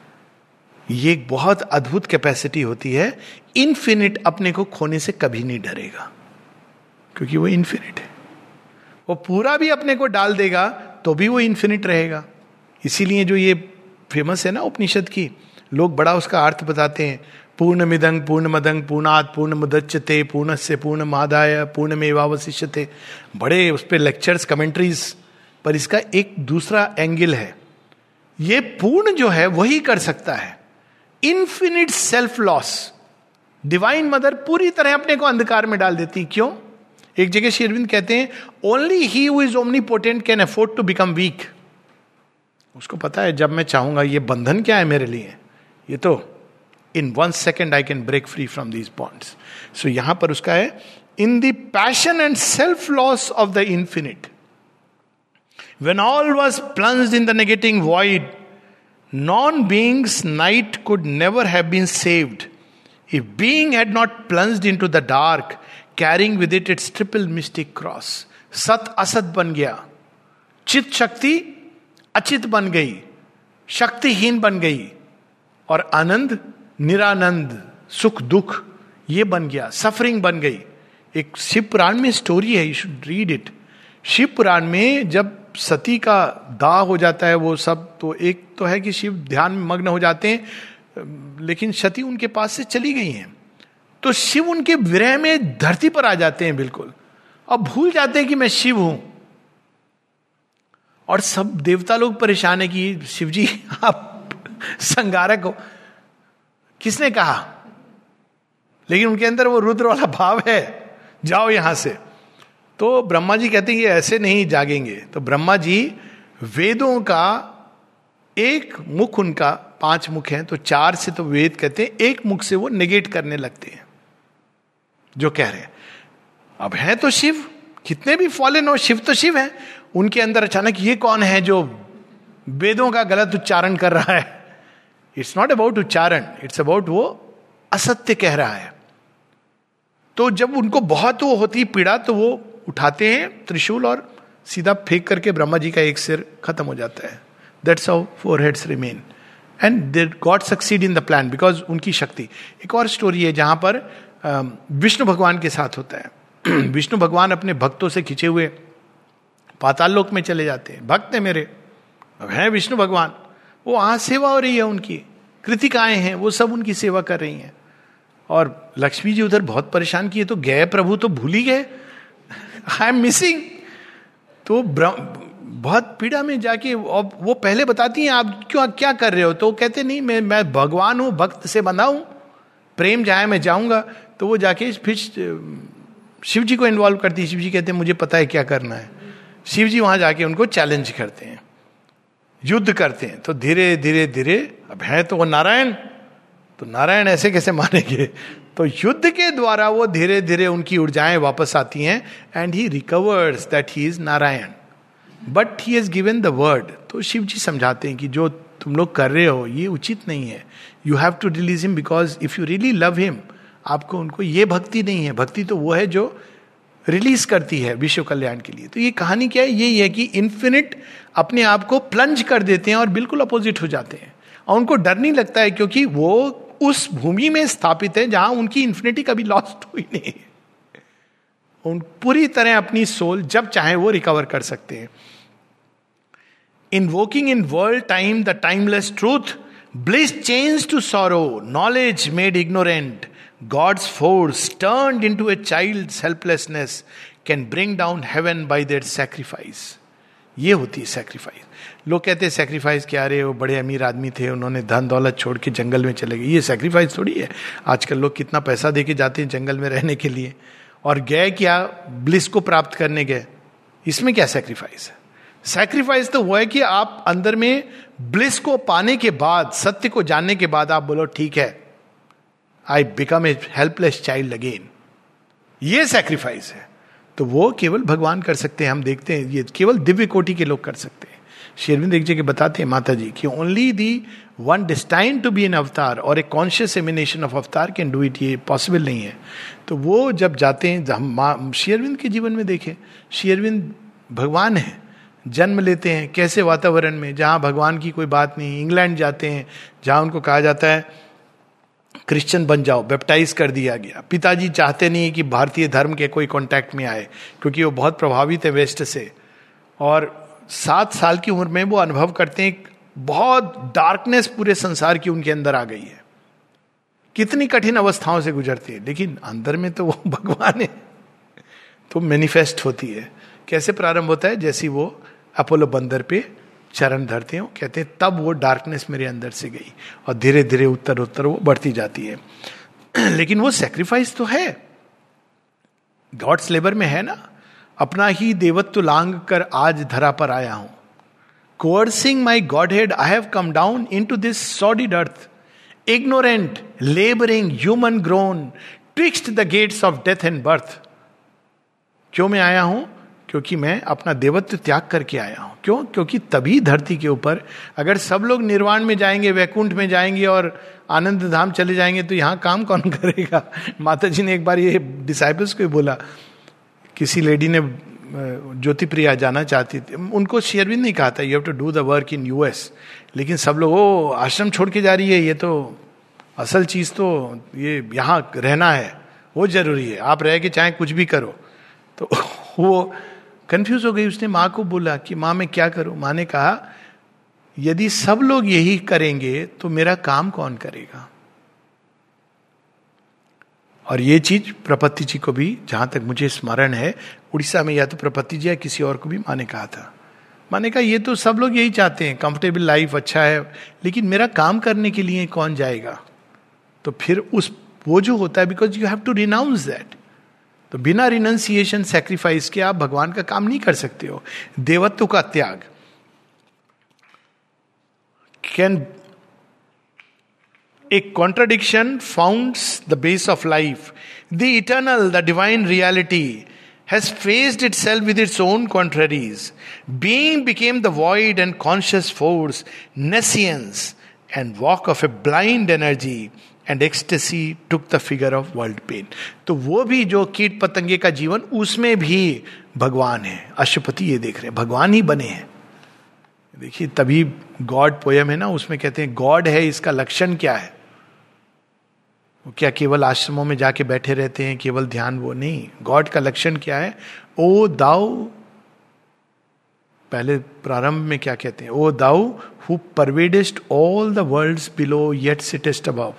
ये एक बहुत अद्भुत कैपेसिटी होती है। इन्फिनिट अपने को खोने से कभी नहीं डरेगा, क्योंकि वो इन्फिनिट है। वो पूरा भी अपने को डाल देगा तो भी वो इन्फिनिट रहेगा। इसीलिए जो ये फेमस है ना उपनिषद की, लोग बड़ा उसका अर्थ बताते हैं, पूर्णमिदं पूर्णमदं पूर्णात् पूर्णमुदच्यते पूर्णस्य पूर्णमादाय पूर्णमेवावशिष्यते। बड़े उस पर लेक्चर्स, कमेंट्रीज, पर इसका एक दूसरा एंगल है। ये पूर्ण जो है वही कर सकता है infinite self loss. Divine mother पूरी तरह अपने को अंधकार में डाल देती। क्यों? एक जगह श्री अरविंद कहते हैं, only he who is omnipotent can afford to become weak. उसको पता है जब मैं चाहूंगा, ये बंधन क्या है मेरे लिए, ये तो in 1 second I can break free from these bonds. So यहां पर उसका है, in the passion and self loss of the infinite, when all was plunged in the negating void, non-being's night could never have been saved if being had not plunged into the dark, carrying with it its triple mystic cross. सत असत बन गया, चित शक्ति अचित बन गई, शक्तिहीन बन गई, और आनंद निरानंद, सुख दुख ये बन गया, सफरिंग बन गई। एक शिव पुराण में स्टोरी है, you should read it. Shiva Purana में जब सती का दाह हो जाता है, वो सब तो एक तो है कि शिव ध्यान में मग्न हो जाते हैं, लेकिन सती उनके पास से चली गई हैं, तो शिव उनके विरह में धरती पर आ जाते हैं बिल्कुल, अब भूल जाते हैं कि मैं शिव हूं। और सब देवता लोग परेशान है कि शिव जी आप संगारक हो। किसने कहा? लेकिन उनके अंदर वो रुद्र वाला भाव है, जाओ यहां से। तो ब्रह्मा जी कहते हैं ये ऐसे नहीं जागेंगे। तो ब्रह्मा जी वेदों का एक मुख, उनका 5 मुख हैं, तो 4 से तो वेद कहते हैं, एक मुख से वो नेगेट करने लगते हैं जो कह रहे हैं। अब है तो शिव, कितने भी फॉलन हो, शिव तो शिव है। उनके अंदर अचानक ये कौन है जो वेदों का गलत उच्चारण कर रहा है? इट्स नॉट अबाउट उच्चारण, इट्स अबाउट वो असत्य कह रहा है। तो जब उनको बहुत वो होती पीड़ा, तो वो उठाते हैं त्रिशूल और सीधा फेंक करके ब्रह्मा जी का एक सिर खत्म हो जाता है। That's how 4 heads remain and the god succeed in the plan because उनकी शक्ति। एक और स्टोरी है जहां पर विष्णु भगवान के साथ होता है। विष्णु भगवान अपने भक्तों से खिंचे हुए पाताल लोक में चले जाते हैं। भक्त है मेरे, अब है विष्णु भगवान, वो वहां सेवा हो रही है, उनकी कृतिकाएं हैं, वो सब उनकी सेवा कर रही हैं। और लक्ष्मी जी उधर बहुत परेशान किए, तो गए प्रभु तो भूल ही गए, आई एम मिसिंग। तो बहुत पीड़ा में जाके वो पहले बताती हैं आप क्यों क्या कर रहे हो, तो कहते नहीं मैं भगवान हूं, भक्त से बंधा हूं, प्रेम जहां मैं जाऊंगा। तो वो जाके फिर शिव जी को इन्वॉल्व करती है। शिव जी कहते हैं मुझे पता है क्या करना है। शिव जी वहां जाके उनको चैलेंज करते हैं, युद्ध करते हैं। तो धीरे धीरे धीरे, अब है तो वो नारायण, तो नारायण ऐसे कैसे मानेंगे? तो युद्ध के द्वारा वो धीरे धीरे उनकी ऊर्जाएं वापस आती हैं and he recovers that he is Narayana, but he has given the word. तो शिव जी समझाते हैं कि जो तुम लोग कर रहे हो ये उचित नहीं है, you have to release him because if you really love him, आपको उनको, ये भक्ति नहीं है। भक्ति तो वो है जो रिलीज करती है विश्व कल्याण के लिए। तो ये कहानी क्या है? यही है कि इन्फिनिट अपने आप को प्लंज कर देते हैं और बिल्कुल अपोजिट हो जाते हैं, और उनको डर नहीं लगता है क्योंकि वो उस भूमि में स्थापित है जहां उनकी इन्फिनिटी कभी लॉस्ट हुई नहीं है। उन पूरी तरह अपनी सोल जब चाहे वो रिकवर कर सकते हैं। Invoking in world time the timeless truth, bliss change to sorrow, knowledge made ignorant, God's force turned into a child's helplessness can bring down heaven by their sacrifice. ये होती है सैक्रिफाइस। लोग कहते हैं सैक्रिफाइस क्या, रे वो बड़े अमीर आदमी थे, उन्होंने धन दौलत छोड़ के जंगल में चले गए। ये सैक्रिफाइस थोड़ी है। आजकल लोग कितना पैसा दे के जाते हैं जंगल में रहने के लिए, और गए क्या, ब्लिस को प्राप्त करने गए। इसमें क्या सैक्रिफाइस है? सैक्रिफाइस तो वो है कि आप अंदर में ब्लिस को पाने के बाद, सत्य को जानने के बाद आप बोलो ठीक है, I become a helpless child again, ये सैक्रिफाइस है। तो वो केवल भगवान कर सकते हैं, हम देखते हैं ये केवल दिव्य कोटि के लोग कर सकते हैं। श्री अरविंद एक जगह बताते हैं माता जी कि only the one destined to be an avatar और a conscious emanation of avatar can do it, ये पॉसिबल नहीं है। तो वो जब जाते हैं, हम श्री अरविंद के जीवन में देखें, श्री अरविंद भगवान है, जन्म लेते हैं कैसे वातावरण में जहाँ भगवान की कोई बात नहीं। इंग्लैंड जाते हैं जहाँ उनको कहा जाता है क्रिश्चियन बन जाओ, बैप्टाइज कर दिया गया। पिताजी चाहते नहीं कि भारतीय धर्म के कोई कांटेक्ट में आए क्योंकि वो बहुत प्रभावित है वेस्ट से, और 7 साल की उम्र में वो अनुभव करते हैं बहुत डार्कनेस पूरे संसार की उनके अंदर आ गई है, कितनी कठिन अवस्थाओं से गुजरती है, लेकिन अंदर में तो वो भगवान है, तो मैनिफेस्ट होती है। कैसे प्रारंभ होता है, जैसी वो अपोलो बंदर पे चरण धरते हैं, कहते हैं तब वो डार्कनेस मेरे अंदर से गई और धीरे धीरे उत्तर उत्तर वो बढ़ती जाती है। लेकिन वो सेक्रीफाइस तो है, गॉड्स लेबर में है ना। अपना ही देवत्व लांग कर आज धरा पर आया हूं, coercing my godhead I have come down into this sordid earth, ignorant labouring human grown twixt the gates of death and birth. क्यों मैं आया हूं? क्योंकि मैं अपना देवत्व त्याग करके आया हूं। क्यों? क्योंकि तभी धरती के ऊपर अगर सब लोग निर्वाण में जाएंगे, वैकुंठ में जाएंगे और आनंद धाम चले जाएंगे तो यहां काम कौन करेगा? माता जी ने एक बार ये डिसाइपल्स को बोला, किसी लेडी ने ज्योति प्रिया जाना चाहती थी, उनको श्री अरविंद ने कहा था you have to do the work in us, लेकिन सब लोग वो आश्रम छोड़ के जा रही है, ये तो असल चीज तो ये यहाँ रहना है, वो जरूरी है, आप रह के चाहे कुछ भी करो। तो वो कंफ्यूज हो गई, उसने माँ को बोला कि माँ मैं क्या करूं? माँ ने कहा यदि सब लोग यही करेंगे तो मेरा काम कौन करेगा? और ये चीज प्रपत्ति जी को भी, जहां तक मुझे स्मरण है, उड़ीसा में या तो प्रपत्ति जी या किसी और को भी माँ ने कहा था। माँ ने कहा ये तो सब लोग यही चाहते हैं, कंफर्टेबल लाइफ अच्छा है, लेकिन मेरा काम करने के लिए कौन जाएगा? तो फिर उस वो जो होता है, because you have to renounce that. तो बिना रिनंसिएशन सैक्रिफाइस के आप भगवान का काम नहीं कर सकते हो। देवत्व का त्याग can A contradiction founds the base of life. The eternal, the divine reality has faced itself with its own contraries. Being became the void and conscious force, nescience and walk of a blind energy, and ecstasy took the figure of world pain. तो वो भी जो कीट पतंगे का जीवन, उसमें भी भगवान है। अशुपति ये देख रहे हैं, भगवान ही बने हैं। देखिए तभी गॉड पोयम है ना, उसमें कहते हैं गॉड है, इसका लक्षण क्या है? वो क्या केवल आश्रमों में जाके बैठे रहते हैं, केवल ध्यान? वो नहीं, गॉड का लक्षण क्या है? ओ दाउ, पहले प्रारंभ में क्या कहते हैं? O thou who pervadest all the worlds below yet sittest above.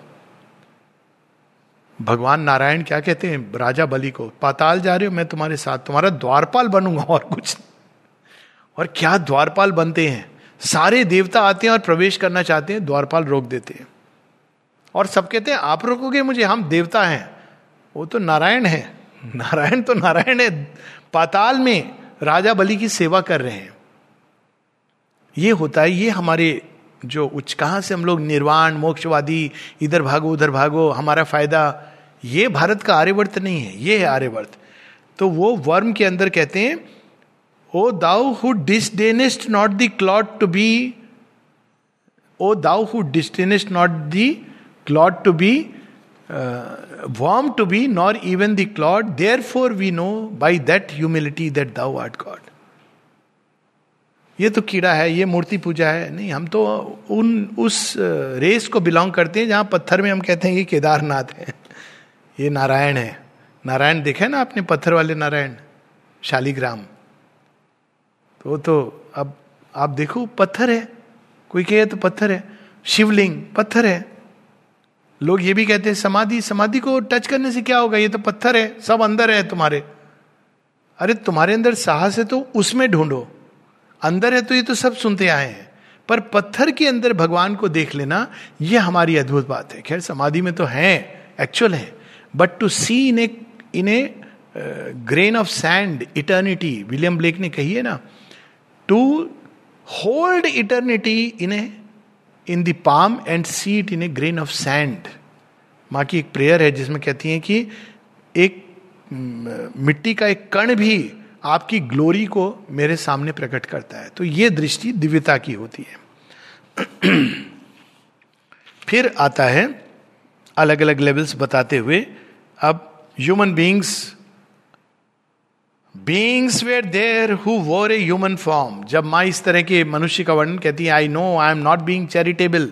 भगवान नारायण क्या कहते हैं राजा बलि को? पाताल जा रहे हो, मैं तुम्हारे साथ, तुम्हारा द्वारपाल बनूंगा और कुछ। और क्या द्वारपाल बनते हैं? सारे देवता आते हैं और प्रवेश करना चाहते हैं, द्वारपाल रोक देते हैं और सब कहते हैं आप रोकोगे मुझे, हम देवता हैं। वो तो नारायण है, नारायण तो नारायण है, पाताल में राजा बलि की सेवा कर रहे हैं। ये होता है, ये हमारे जो उच्च, कहां से हम लोग निर्वाण मोक्षवादी, इधर भागो उधर भागो, हमारा फायदा, ये भारत का आर्यवर्त नहीं है, ये है आर्यवर्त। तो वो वर्म के अंदर कहते हैं O thou who disdainest not the clod to be, O thou who disdainest not the clod to be, worm to be, nor even the clod. Therefore we know by that humility that thou art God. ये तो कीड़ा है, ये मूर्ति पूजा है। नहीं, हम तो उस रेस को बिलोंग करते हैं जहां पत्थर में हम कहते हैं ये केदारनाथ है, ये नारायण है। नारायण देखा है ना आपने, पत्थर वाले नारायण, शालिग्राम। तो अब आप देखो पत्थर है, कोई कहे तो पत्थर है। शिवलिंग पत्थर है। लोग ये भी कहते हैं समाधि, समाधि को टच करने से क्या होगा, ये तो पत्थर है, सब अंदर है तुम्हारे। अरे तुम्हारे अंदर साहस है तो उसमें ढूंढो, अंदर है तो ये तो सब सुनते आए हैं, पर पत्थर के अंदर भगवान को देख लेना, ये हमारी अद्भुत बात है। खैर समाधि में तो है, एक्चुअल है, but to see in a grain of sand eternity, William Blake ने कही है ना, to hold eternity in the palm and see it in a grain of sand. माँ की एक प्रेयर है जिसमें कहती हैं कि एक मिट्टी का एक कण भी आपकी ग्लोरी को मेरे सामने प्रकट करता है. तो ये दृष्टि दिव्यता की होती है. फिर आता है अलग अलग लेवल्स बताते हुए. अब human beings were there who wore a human form. जब माँ इस तरह के मनुष्य का वर्णन कहती है, I know I am not being charitable,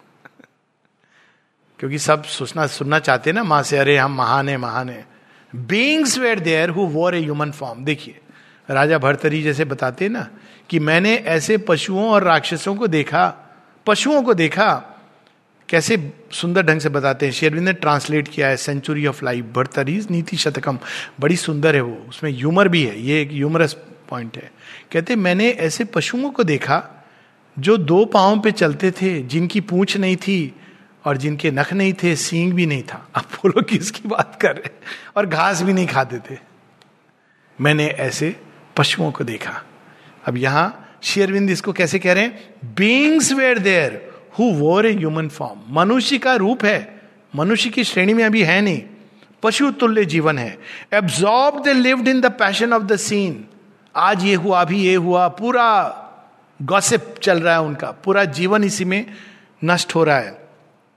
क्योंकि सब सुनना चाहते हैं ना माँ से, अरे हम महान है महान है. Beings were there who wore a human form. देखिए राजा भर्तरी जैसे बताते हैं ना कि मैंने ऐसे पशुओं और राक्षसों को देखा, पशुओं को देखा. कैसे सुंदर ढंग से बताते हैं. शेरविंद ने ट्रांसलेट किया है सेंचुरी ऑफ लाइफ, भर्तरीज नीति शतकम. बड़ी सुंदर है वो, उसमें ह्यूमर भी है, ये एक ह्यूमरस पॉइंट है. कहते मैंने ऐसे पशुओं को देखा जो 2 पांव पे चलते थे, जिनकी पूंछ नहीं थी और जिनके नख नहीं थे, सींग भी नहीं था. अब बोलो किसकी बात कर रहे. और घास भी नहीं खाते थे. मैंने ऐसे पशुओं को देखा. अब यहां शेरविंद इसको कैसे कह रहे हैं, beings were there who wore a human form. मनुष्य का रूप है, मनुष्य की श्रेणी में अभी है नहीं, पशु तुल्य जीवन है. Absorb they lived in the passion of the scene. आज ये हुआ, अभी ये हुआ, पूरा गॉसिप चल रहा है उनका, पूरा जीवन इसी में नष्ट हो रहा है.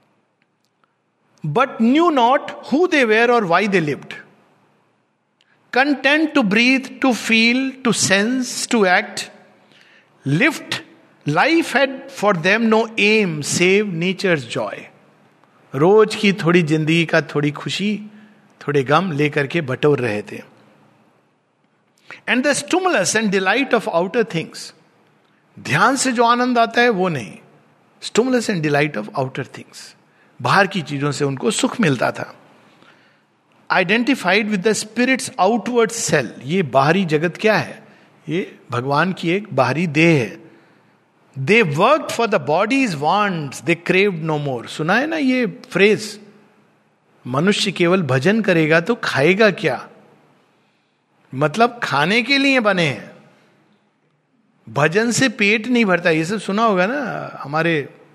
But knew not who they were और why they lived. Content to breathe, to feel, to sense, to act. Lift. Life had for them no aim save nature's joy. रोज की थोड़ी जिंदगी का थोड़ी खुशी, थोड़े गम लेकर के बटोर रहे थे. And the stimulus and delight of outer things. ध्यान से जो आनंद आता है वो नहीं. Stimulus and delight of outer things. बाहर की चीजों से उनको सुख मिलता था. Identified with the spirit's outward shell. ये बाहरी जगत क्या है, ये भगवान की एक बाहरी देह है. They worked for the body's wants, they craved no more. सुना है ना ये फ्रेज, मनुष्य केवल भजन करेगा तो खाएगा क्या. मतलब खाने के लिए बने हैं, भजन से पेट नहीं भरता. ये सब सुना होगा ना हमारे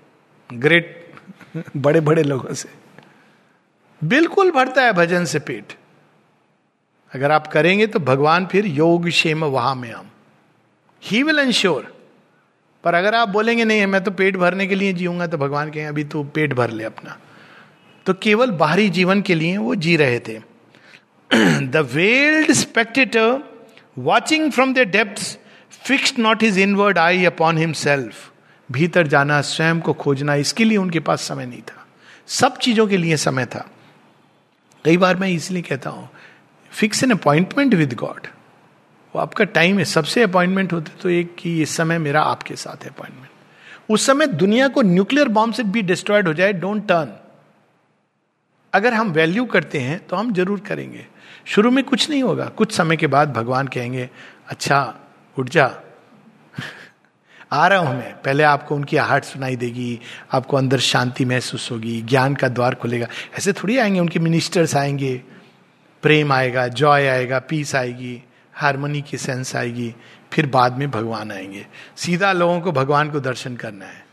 ग्रेट बड़े बड़े लोगों से. बिल्कुल भरता है भजन से पेट. अगर आप करेंगे तो भगवान फिर योग क्षेम वहां में हम, ही विल एंश्योर. पर अगर आप बोलेंगे नहीं मैं तो पेट भरने के लिए जीऊंगा, तो भगवान कहेंगे अभी तो पेट भर ले अपना. तो केवल बाहरी जीवन के लिए वो जी रहे थे. The veiled spectator watching from the depths fixed not his inward eye upon himself. भीतर जाना, स्वयं को खोजना, इसके लिए उनके पास समय नहीं था. सब चीजों के लिए समय था. कई बार मैं इसलिए कहता हूं fix an appointment with God. वो आपका टाइम है. सबसे अपॉइंटमेंट होते तो एक कि इस समय मेरा आपके साथ है अपॉइंटमेंट. उस समय दुनिया को न्यूक्लियर बॉम्ब से भी डिस्ट्रॉयड हो जाए, डोंट टर्न. अगर हम वैल्यू करते हैं तो हम जरूर करेंगे. शुरू में कुछ नहीं होगा, कुछ समय के बाद भगवान कहेंगे अच्छा उठ जा, आ रहा हूं मैं. पहले आपको उनकी आहट सुनाई देगी, आपको अंदर शांति महसूस होगी, ज्ञान का द्वार खुलेगा. ऐसे थोड़ी आएंगे, उनके मिनिस्टर्स आएंगे, प्रेम आएगा, जॉय आएगा, पीस आएगी, हार्मनी की सेंस आएगी. फिर बाद में भगवान आएंगे. सीधा लोगों को भगवान को दर्शन करना है.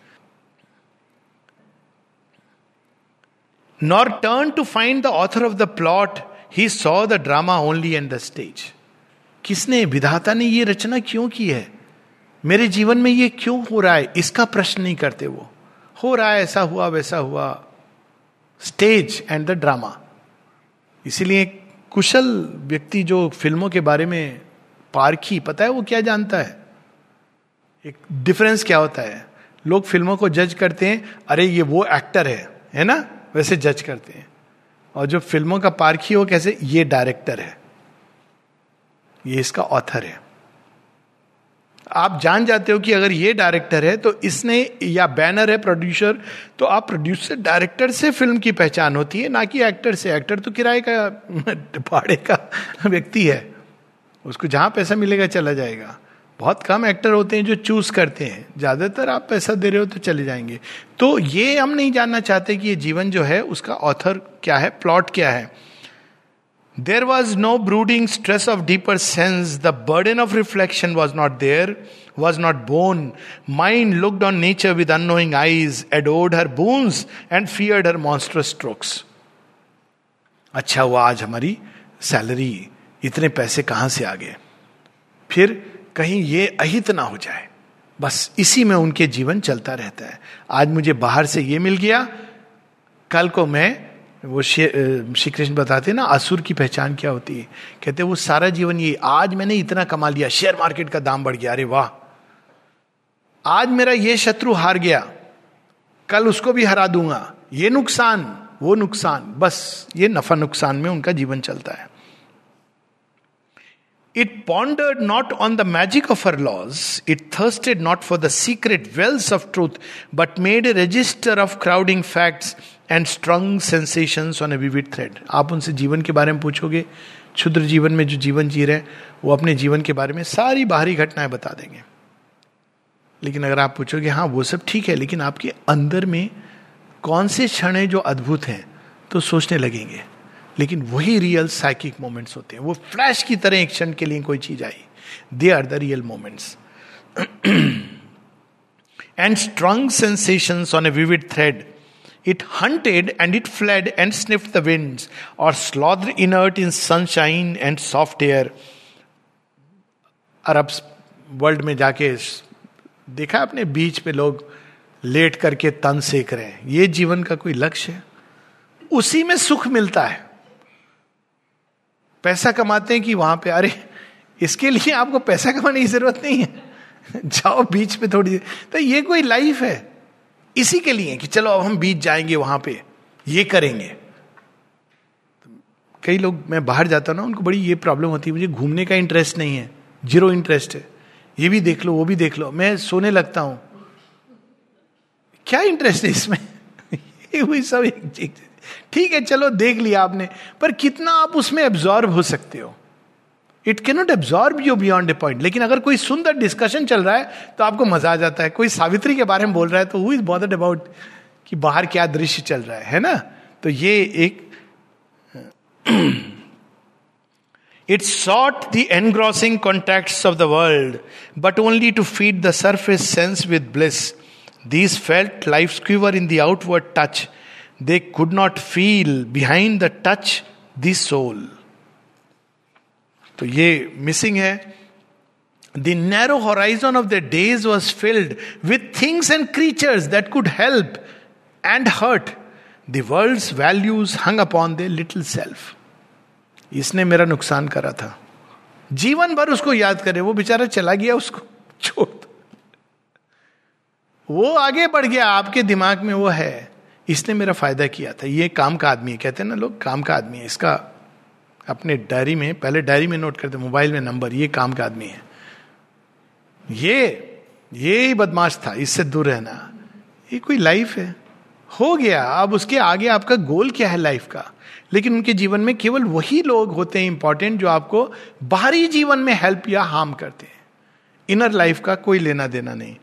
Nor turn to find the author of the plot, he saw the drama only and the stage. किसने, विधाता ने ये रचना क्यों की है, मेरे जीवन में ये क्यों हो रहा है, इसका प्रश्न नहीं करते. वो हो रहा है, ऐसा हुआ वैसा हुआ, स्टेज एंड द ड्रामा. इसीलिए कुशल व्यक्ति जो फिल्मों के बारे में पारखी, पता है वो क्या जानता है, एक डिफरेंस क्या होता है. लोग फिल्मों को जज करते हैं, अरे ये वो एक्टर है ना, वैसे जज करते हैं. और जो फिल्मों का पारखी हो कैसे, ये डायरेक्टर है, ये इसका ऑथर है. आप जान जाते हो कि अगर ये डायरेक्टर है तो इसने, या बैनर है प्रोड्यूसर, तो आप प्रोड्यूसर डायरेक्टर से फिल्म की पहचान होती है, ना कि एक्टर से. एक्टर तो किराए का भाड़े का व्यक्ति है, उसको जहां पैसा मिलेगा चला जाएगा. बहुत कम एक्टर होते हैं जो चूज करते हैं, ज्यादातर आप पैसा दे रहे हो तो चले जाएंगे. तो ये हम नहीं जानना चाहते कि ये जीवन जो है उसका ऑथर क्या है, प्लॉट क्या है. There was no brooding stress of deeper sense. The burden of reflection was not there, was not borne. Mind looked on nature with unknowing eyes, adored her boons and feared her monstrous strokes. अच्छा हुआ आज हमारी सैलरी, इतने पैसे कहां से आ गए, फिर कहीं ये अहित ना हो जाए, बस इसी में उनके जीवन चलता रहता है. आज मुझे बाहर से ये मिल गया, कल को मैं, वो श्री कृष्ण बताते हैं ना असुर की पहचान क्या होती है. कहते हैं वो सारा जीवन ये, आज मैंने इतना कमा लिया, शेयर मार्केट का दाम बढ़ गया, अरे वाह, आज मेरा ये शत्रु हार गया, कल उसको भी हरा दूंगा, ये नुकसान वो नुकसान, बस ये नफा नुकसान में उनका जीवन चलता है. It pondered not on the magic of her laws, it thirsted not for the secret wells of truth, but made a register of crowding facts and strung sensations on a vivid thread. आप उनसे जीवन के बारे में पूछोगे, क्षुद्र जीवन में जो जीवन जी रहे हैं, वो अपने जीवन के बारे में सारी बाहरी घटनाएं बता देंगे. लेकिन अगर आप पूछोगे हाँ वो सब ठीक है, लेकिन आपके अंदर में कौन से क्षण है जो अद्भुत हैं, तो सोचने लगेंगे. लेकिन वही रियल साइकिक मोमेंट्स होते हैं. वो फ्लैश की तरह एक क्षण के लिए कोई चीज आई, they are the real moments. And strong sensations on a vivid thread, it hunted and it fled and sniffed the winds और slothed inert in sunshine and soft air. Arab world में जाके देखा अपने बीच पे लोग लेट करके तन सेक रहे हैं. ये जीवन का कोई लक्ष्य है? उसी में सुख मिलता है. पैसा कमाते हैं कि वहां पे, अरे इसके लिए आपको पैसा कमाने की जरूरत नहीं है, जाओ बीच पे थोड़ी देर. तो ये कोई लाइफ है इसी के लिए कि चलो अब हम बीच जाएंगे वहां पे, ये करेंगे. कई लोग, मैं बाहर जाता हूं ना, उनको बड़ी ये प्रॉब्लम होती है, मुझे घूमने का इंटरेस्ट नहीं है, जीरो इंटरेस्ट है, ये भी देख लो वो भी देख लो, मैं सोने लगता हूं. क्या इंटरेस्ट है इसमें? ये हुई सब एक ठीक है, चलो देख लिया आपने, पर कितना आप उसमें एब्जॉर्ब हो सकते हो? It can not absorb you beyond a point. लेकिन अगर कोई सुंदर डिस्कशन चल रहा है तो आपको मजा आ जाता है. कोई सावित्री के बारे में बोल रहा है तो हु इज बॉदर्ड अबाउट कि बाहर क्या दृश्य चल रहा है ना. तो ये एक it sought the engrossing contacts of the world but only to feed the surface sense with bliss. These felt life's quiver in the outward touch. They could not feel behind the touch the soul. तो ये मिसिंग है. The narrow horizon of their days was filled with things and creatures that could help and hurt. The world's values hung upon their little self. इसने मेरा नुकसान करा था, जीवन भर उसको याद करे, वो बेचारा चला गया, उसको छोड़, वो आगे बढ़ गया, आपके दिमाग में वो है, इसने मेरा फायदा किया था, ये काम का आदमी है. कहते हैं ना लोग, काम का आदमी है, इसका अपने डायरी में, पहले डायरी में नोट करते, मोबाइल में नंबर, ये काम का आदमी है, ये ही बदमाश था, इससे दूर रहना. ये कोई लाइफ है? हो गया. अब उसके आगे आपका गोल क्या है लाइफ का? लेकिन उनके जीवन में केवल वही लोग होते हैं इंपॉर्टेंट जो आपको बाहरी जीवन में हेल्प या हार्म करते हैं. इनर लाइफ का कोई लेना देना नहीं.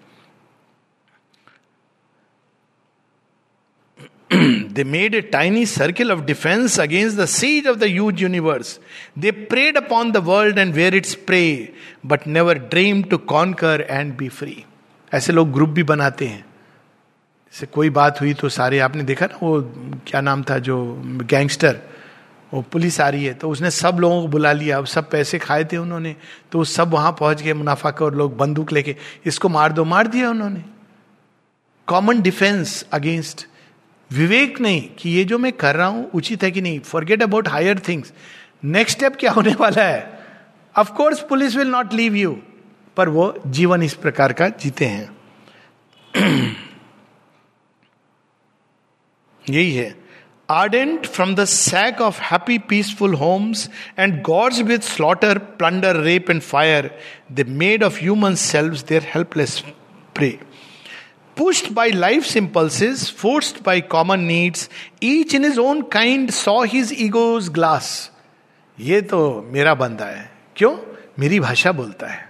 They made a tiny circle of defense against the siege of the huge universe. They preyed upon the world and were its prey, but never dreamed to conquer and be free. ऐसे लोग ग्रुप भी बनाते हैं. जैसे कोई बात हुई तो सारे, आपने देखा ना वो क्या नाम था जो गैंगस्टर, वो पुलिस आ रही है तो उसने सब लोगों को बुला लिया. अब सब पैसे खाए थे उन्होंने, तो सब वहां पहुंच गए मुनाफाखोर लोग, बंदूक लेके, इसको मार दो, मार दिया उन्होंने. Common defence against. विवेक नहीं कि ये जो मैं कर रहा हूं उचित है कि नहीं. Forget about higher things. Next step क्या होने वाला है? Of course police will not leave you, पर वो जीवन इस प्रकार का जीते हैं. यही है. Ardent from the sack of happy peaceful homes and gorged with slaughter, plunder, rape and fire, they made of human selves their helpless prey. Pushed by life's impulses, forced by common needs, each in his own kind saw his ego's glass. ये तो मेरा बंदा है, क्यों? मेरी भाषा बोलता है.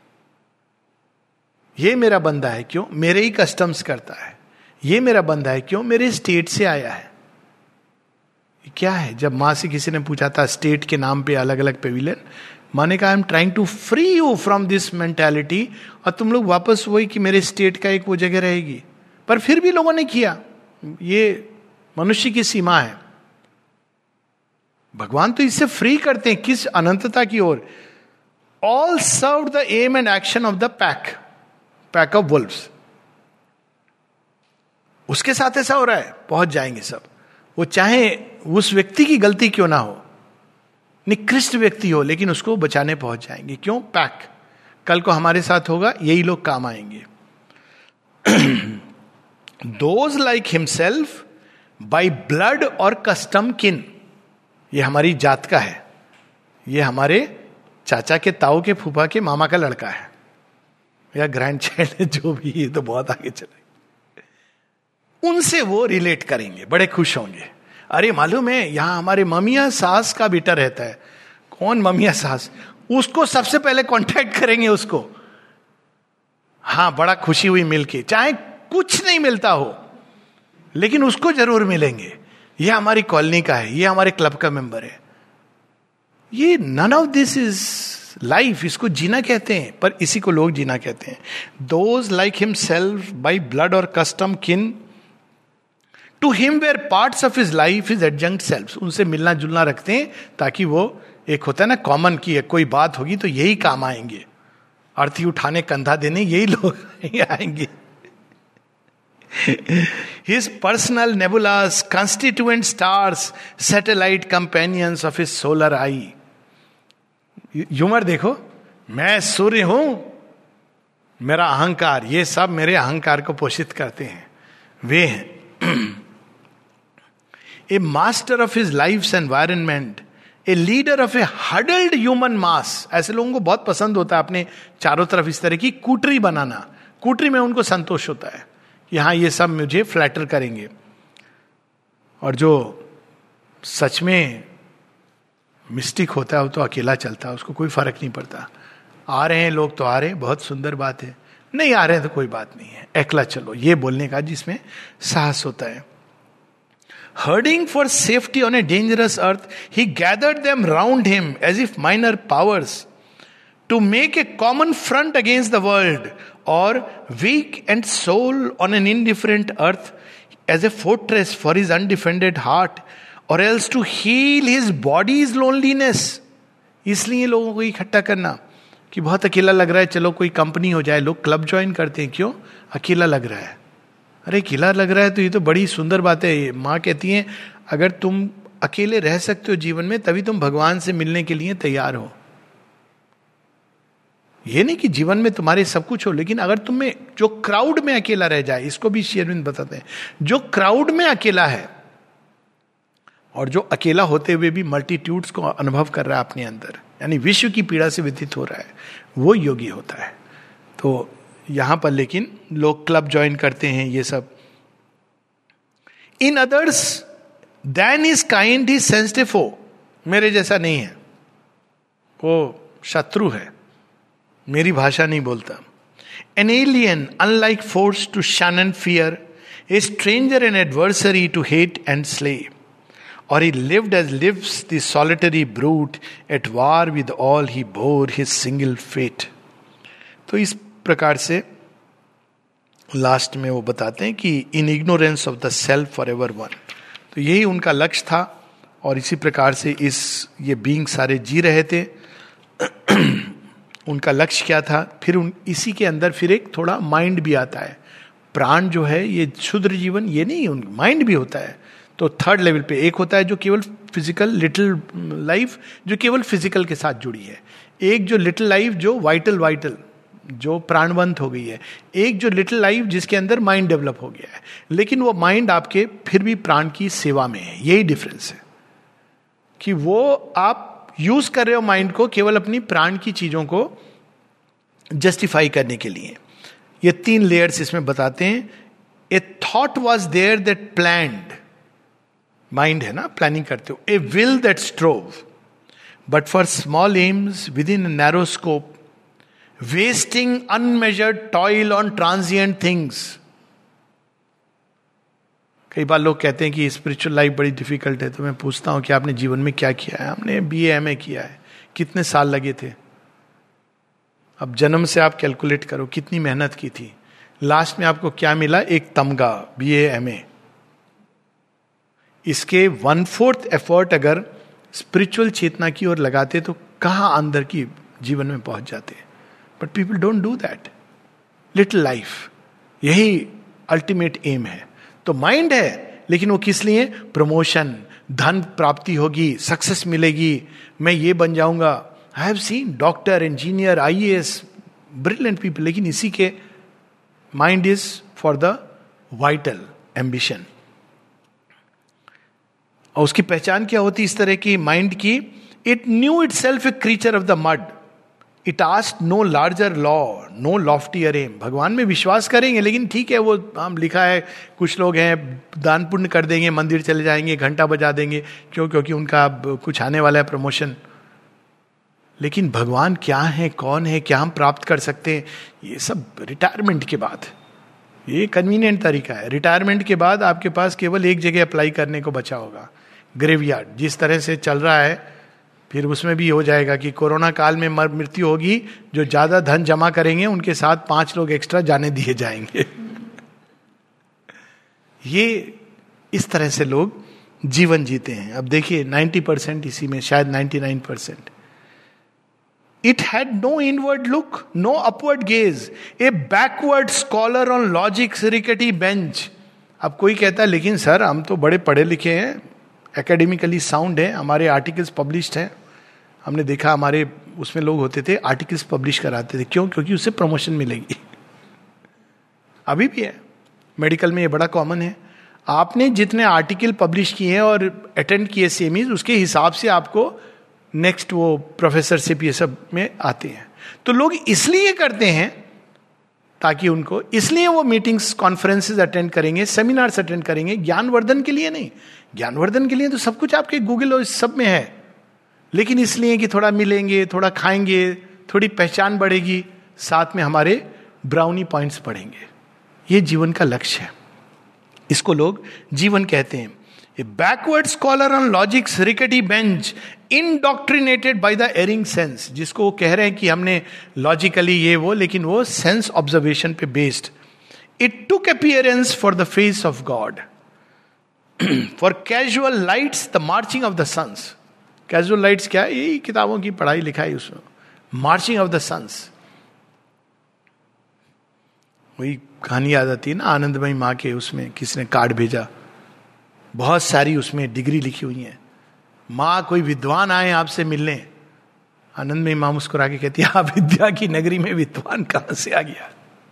ये मेरा बंदा है, क्यों? मेरे ही कस्टम्स करता है. ये मेरा बंदा है, क्यों? मेरे स्टेट से आया है. क्या है? जब माँ से किसी ने पूछा था स्टेट के नाम पे अलग अलग पेविलियन, माँ ने कहा I am trying to free you from this mentality, और तुम लोग वापस वही कि मेरे स्टेट का एक वो जगह रहेगी। पर फिर भी लोगों ने किया। ये मनुष्य की सीमा है। भगवान तो इससे फ्री करते हैं किस अनंतता की ओर। All serve the aim and action of the pack of wolves. उसके साथ ऐसा हो रहा है, पहुंच जाएंगे सब। वो चाहे उस व्यक्ति की गलती क्यों ना हो, निकृष्ट व्यक्ति हो, लेकिन उसको बचाने पहुंच जाएंगे। क्यों? पैक। कल को हमारे साथ होगा, यही लोग काम आएंगे। Those like himself by blood और कस्टम किन। ये हमारी जात का है, ये हमारे चाचा के, ताऊ के, फूफा के, मामा का लड़का है, या ग्रैंड चाइल्ड है, जो भी। ये तो बहुत आगे चले। उनसे वो रिलेट करेंगे, बड़े खुश होंगे। अरे मालूम है यहां हमारे ममिया सास का बेटा रहता है। कौन ममिया सास? उसको सबसे पहले कांटेक्ट करेंगे उसको। हाँ, बड़ा खुशी हुई मिलके, चाहे कुछ नहीं मिलता हो लेकिन उसको जरूर मिलेंगे। ये हमारी कॉलोनी का है, ये हमारे क्लब का मेंबर है। ये none of this is life. इसको जीना कहते हैं, पर इसी को लोग जीना कहते हैं। Those like himself by blood और custom kin to him were parts of his life is adjunct self. उनसे मिलना जुलना रखते हैं ताकि वो, एक होता है ना कॉमन की है, कोई बात होगी तो यही काम आएंगे, अर्थी उठाने, कंधा देने, यही लोग आएंगे। His personal nebulas, constituent stars, satellite companions of his solar eye. Humour देखो, मैं सूर्य हूं, मेरा अहंकार, ये सब मेरे अहंकार को पोषित करते हैं, वे हैं। A master of his life's environment, a leader of a huddled human mass. ऐसे लोगों को बहुत पसंद होता है अपने चारों तरफ इस तरह की कूटरी बनाना। कूटरी में उनको संतोष होता है कि हाँ, ये सब मुझे फ्लैटर करेंगे। और जो सच में मिस्टिक होता है वो तो अकेला चलता है, उसको कोई फर्क नहीं पड़ता। आ रहे हैं लोग तो आ रहे हैं, बहुत सुंदर बात है, नहीं आ रहे हैं तो कोई बात नहीं है, एकला चलो, ये बोलने का जिसमें साहस होता है। Herding for safety on a dangerous earth, he gathered them round him as if minor powers to make a common front against the world, or weak and soul on an indifferent earth as a fortress for his undefended heart, or else to heal his body's loneliness. इसलिए लोगों को इकट्ठा करना कि बहुत अकेला लग रहा है, चलो कोई कंपनी हो जाए। लोग क्लब ज्वाइन करते हैं, क्यों? अकेला लग रहा है। अरे अकेला लग रहा है तो ये तो बड़ी सुंदर बात है। माँ कहती है अगर तुम अकेले रह सकते हो जीवन में, तभी तुम भगवान से मिलने के लिए तैयार हो। ये नहीं कि जीवन में तुम्हारे सब कुछ हो, लेकिन अगर तुम्हें जो क्राउड में अकेला रह जाए, इसको भी श्री अरविंद बताते हैं, जो क्राउड में अकेला है और जो अकेला होते हुए भी मल्टीट्यूड्स को अनुभव कर रहा है अपने अंदर, यानी विश्व की पीड़ा से व्यतीत हो रहा है, वो योगी होता है। तो यहां पर लेकिन लोग क्लब ज्वाइन करते हैं, ये सब। In others than is kind he sensitive हो, मेरे जैसा नहीं है, वो शत्रु है, मेरी भाषा नहीं बोलता। An alien unlike force to shun and fear, a stranger and adversary to hate and slay, और he lived as lives the solitary brute at war with all he bore his single fate. तो इस प्रकार से लास्ट में वो बताते हैं कि in ignorance of the self for ever one. तो यही उनका लक्ष्य था, और इसी प्रकार से ये बीइंग सारे जी रहे थे। उनका लक्ष्य क्या था? फिर इसी के अंदर फिर एक थोड़ा माइंड भी आता है। प्राण जो है ये क्षुद्र जीवन, ये नहीं, माइंड भी होता है। तो थर्ड लेवल पे एक होता है जो केवल फिजिकल लिटिल लाइफ, जो केवल फिजिकल के साथ जुड़ी है। एक जो लिटिल लाइफ जो वाइटल जो प्राणवंत हो गई है। एक जो लिटिल लाइफ जिसके अंदर माइंड डेवलप हो गया है, लेकिन वो माइंड आपके फिर भी प्राण की सेवा में है। यही डिफरेंस है कि वो आप यूज कर रहे हो माइंड को केवल अपनी प्राण की चीजों को जस्टिफाई करने के लिए। ये 3 लेयर्स इसमें बताते हैं। A thought was there that planned, mind है ना, प्लानिंग करते हो। A will that strove, but for small aims within narrow scope, wasting unmeasured toil on transient things. कई बार लोग कहते हैं कि स्पिरिचुअल लाइफ बड़ी डिफिकल्ट है, तो मैं पूछता हूँ कि आपने जीवन में क्या किया है? हमने BA MA किया है। कितने साल लगे थे? अब जन्म से आप कैलकुलेट करो कितनी मेहनत की थी। लास्ट में आपको क्या मिला? एक तमगा, BA MA। इसके 1/4 एफर्ट अगर स्पिरिचुअल चेतना की ओर लगाते तो कहाँ अंदर की जीवन में पहुंच जाते। But people don't do that. Little life, यही अल्टीमेट एम है। तो माइंड है, लेकिन वो किस लिए? प्रमोशन, धन प्राप्ति होगी, सक्सेस मिलेगी, मैं ये बन जाऊंगा। I have seen doctor, engineer, IAS, brilliant people, लेकिन इसी के mind is for the vital ambition. और उसकी पहचान क्या होती इस तरह की माइंड की? It knew itself a creature of the mud, it asked no larger law, no loftier aim. भगवान में विश्वास करेंगे, लेकिन ठीक है, वो हम लिखा है, कुछ लोग हैं दान पुण्य कर देंगे, मंदिर चले जाएंगे, घंटा बजा देंगे, क्यों? क्योंकि उनका कुछ आने वाला है, प्रमोशन। लेकिन भगवान क्या है, कौन है, क्या हम प्राप्त कर सकते हैं, ये सब रिटायरमेंट के बाद। ये कन्वीनियंट तरीका है। रिटायरमेंट के बाद आपके पास केवल एक जगह अप्लाई करने को बचा होगा, ग्रेवयार्ड। जिस तरह से चल रहा है, फिर उसमें भी हो जाएगा कि कोरोना काल में मृत्यु होगी, जो ज्यादा धन जमा करेंगे उनके साथ 5 लोग एक्स्ट्रा जाने दिए जाएंगे। ये इस तरह से लोग जीवन जीते हैं। अब देखिए 90% इसी में, शायद 99%। It had no inward look, no upward gaze, a backward scholar on logic rickety bench. अब कोई कहता है लेकिन सर हम तो बड़े पढ़े लिखे हैं, एकेडमिकली साउंड है, हमारे आर्टिकल्स पब्लिश्ड हैं। हमने देखा हमारे उसमें लोग होते थे, आर्टिकल्स पब्लिश कराते थे। क्यों? क्योंकि उससे प्रमोशन मिलेगी। अभी भी है, मेडिकल में ये बड़ा कॉमन है। आपने जितने आर्टिकल पब्लिश किए हैं और अटेंड किए सेमीज, उसके हिसाब से आपको नेक्स्ट वो प्रोफेसरशिप ये सब में आते हैं। तो लोग इसलिए करते हैं ताकि उनको, इसलिए वो मीटिंग्स, कॉन्फ्रेंसेस अटेंड करेंगे, सेमिनार्स अटेंड करेंगे, ज्ञानवर्धन के लिए नहीं। ज्ञानवर्धन के लिए तो सब कुछ आपके गूगल और इस सब में है, लेकिन इसलिए कि थोड़ा मिलेंगे, थोड़ा खाएंगे, थोड़ी पहचान बढ़ेगी, साथ में हमारे ब्राउनी पॉइंट्स बढ़ेंगे। ये जीवन का लक्ष्य है, इसको लोग जीवन कहते हैं। A backward scholar on logic's rickety bench, indoctrinated by the erring sense, जिसको वो कह रहे हैं कि हमने लॉजिकली ये वो, लेकिन वो सेंस ऑब्जर्वेशन पे based. It took appearance for the face of God, for casual lights the marching of the suns. Casual lights क्या है? यही किताबों की पढ़ाई लिखाई उसमें, मार्चिंग ऑफ द सन्स। वही कहानी याद आती है ना, आनंदमयी माँ के, उसमें किसने कार्ड भेजा, बहुत सारी उसमें डिग्री लिखी हुई है, माँ कोई विद्वान आए आपसे मिलने। आनंदमयी माँ मुस्कुरा के कहती है, आप विद्या की नगरी में विद्वान कहां से आ गया?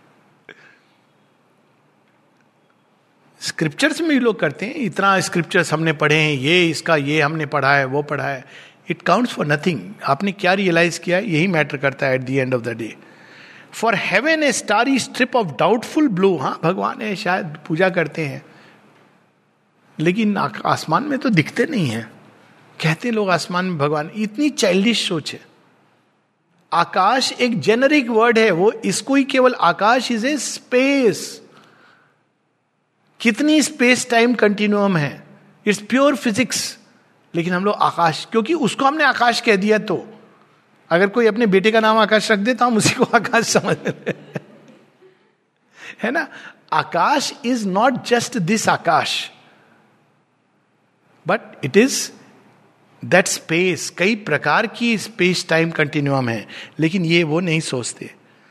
स्क्रिप्चर्स में भी लोग करते हैं, इतना स्क्रिप्चर्स हमने पढ़े हैं, ये इसका ये हमने पढ़ा है, वो पढ़ा है। It counts for nothing. आपने क्या रियलाइज किया है, यही मैटर करता है at the end of the day. For heaven a starry strip of doubtful blue. हाँ, भगवान है, शायद पूजा करते हैं, लेकिन आसमान में तो दिखते नहीं है। कहते हैं लोग आसमान में भगवान, इतनी चाइल्डिश सोच है। आकाश एक जेनरिक वर्ड है, वो इसको ही केवल, आकाश इज ए स्पेस। कितनी स्पेस टाइम कंटिन्यूम है, इट्स प्योर फिजिक्स। लेकिन हम लोग आकाश, क्योंकि उसको हमने आकाश कह दिया, तो अगर कोई अपने बेटे का नाम आकाश रख दे तो हम उसी को आकाश समझ लेते है ना। Akash is not just this akash, but it is that space. कई प्रकार की स्पेस टाइम कंटिन्यूम है, लेकिन ये वो नहीं सोचते।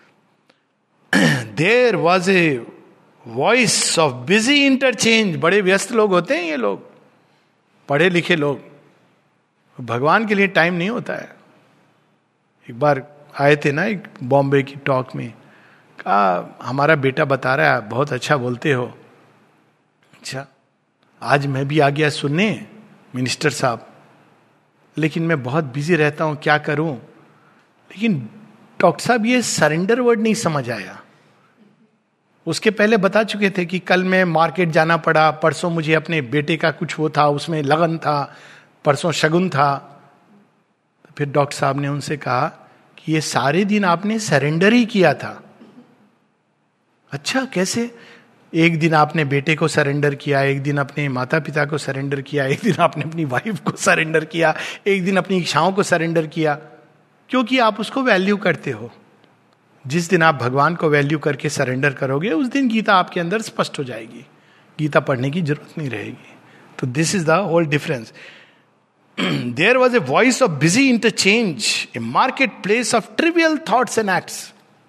There was a voice of busy interchange. बड़े व्यस्त लोग होते हैं ये लोग, पढ़े लिखे लोग, भगवान के लिए टाइम नहीं होता है। एक बार आए थे ना एक बॉम्बे की टॉक में, कहा हमारा बेटा बता रहा है बहुत अच्छा बोलते हो। अच्छा, आज मैं भी आ गया सुनने मिनिस्टर साहब, लेकिन मैं बहुत बिजी रहता हूं, क्या करूं। लेकिन डॉक्टर साहब ये सरेंडर वर्ड नहीं समझ आया। उसके पहले बता चुके थे कि कल मैं मार्केट जाना पड़ा, परसों मुझे अपने बेटे का कुछ वो था, उसमें लगन था, परसों शगुन था। तो फिर डॉक्टर साहब ने उनसे कहा कि ये सारे दिन आपने सरेंडर ही किया था। अच्छा, कैसे? एक दिन आपने बेटे को सरेंडर किया, एक दिन अपने माता पिता को सरेंडर किया, एक दिन आपने अपनी वाइफ को सरेंडर किया, एक दिन अपनी इच्छाओं को सरेंडर किया, क्योंकि आप उसको वैल्यू करते हो. जिस दिन आप भगवान को वैल्यू करके सरेंडर करोगे, उस दिन गीता आपके अंदर स्पष्ट हो जाएगी, गीता पढ़ने की जरूरत नहीं रहेगी. तो this is the whole difference. There was a voice of busy interchange, a market place of trivial thoughts and acts,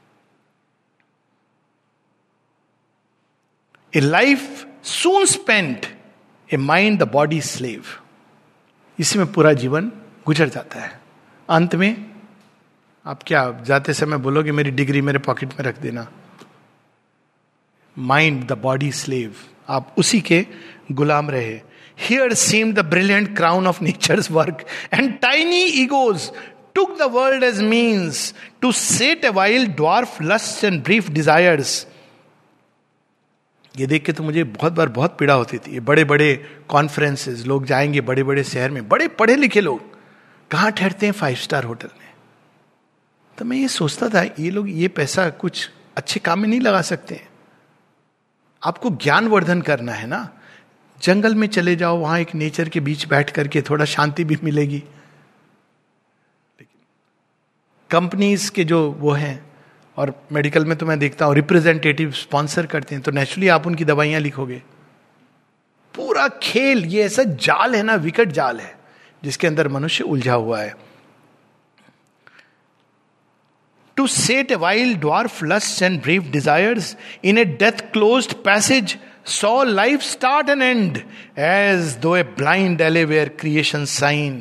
a life soon spent, a mind the body slave. इसमें पूरा जीवन गुजर जाता है. अंत में आप क्या जाते समय बोलोगे मेरी डिग्री मेरे पॉकेट में रख देना? माइंड द बॉडी स्लेव, आप उसी के गुलाम रहे. Here seemed the brilliant crown of nature's work and tiny egos took the world as means to sate a while dwarf lusts and brief desires. ये देख के तो मुझे बहुत बार बहुत पीड़ा होती थी. ये बड़े बड़े कॉन्फ्रेंसेस, लोग जाएंगे बड़े बड़े शहर में, बड़े पढ़े लिखे लोग कहाँ ठहरते हैं? 5 स्टार होटल में. तो मैं ये सोचता था ये लोग ये पैसा कुछ अच्छे काम में नहीं लगा सकते हैं. आपको ज्ञानवर्धन करना है ना, जंगल में चले जाओ, वहां एक नेचर के बीच बैठ करके थोड़ा शांति भी मिलेगी. कंपनीज के जो वो हैं, और मेडिकल में तो मैं देखता हूं रिप्रेजेंटेटिव स्पॉन्सर करते हैं, तो नेचुरली आप उनकी दवाइयां लिखोगे. पूरा खेल ये ऐसा जाल है ना, विकट जाल है जिसके अंदर मनुष्य उलझा हुआ है. To sate a while dwarf lusts and brave desires, in a death closed passage saw life start and end, as though a blind alley where creation's sign.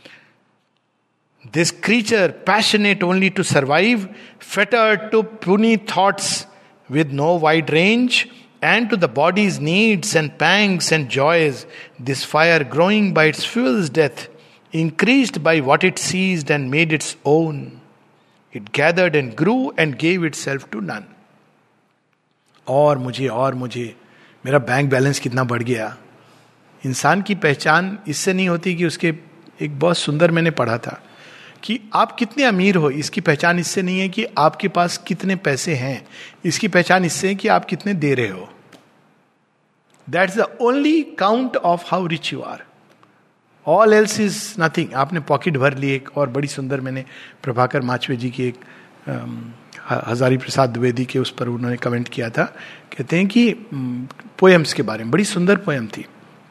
This creature, passionate only to survive, fettered to puny thoughts with no wide range, and to the body's needs and pangs and joys, this fire growing by its fuel's death, increased by what it seized and made its own. It gathered and grew and gave itself to none. और मुझे मेरा बैंक बैलेंस कितना बढ़ गया. इंसान की पहचान इससे नहीं होती कि उसके, एक बहुत सुंदर मैंने पढ़ा था कि आप कितने अमीर हो, इसकी पहचान इससे नहीं है कि आपके पास कितने पैसे हैं, इसकी पहचान इससे है कि आप कितने दे रहे हो. That's the only count of how rich you are. All else is nothing. आपने पॉकेट भर ली. एक और बड़ी सुंदर मैंने प्रभाकर माचवे जी की एक हजारी प्रसाद द्विवेदी के उस पर उन्होंने कमेंट किया था. कहते हैं कि पोएम्स के बारे में बड़ी सुंदर पोएम थी.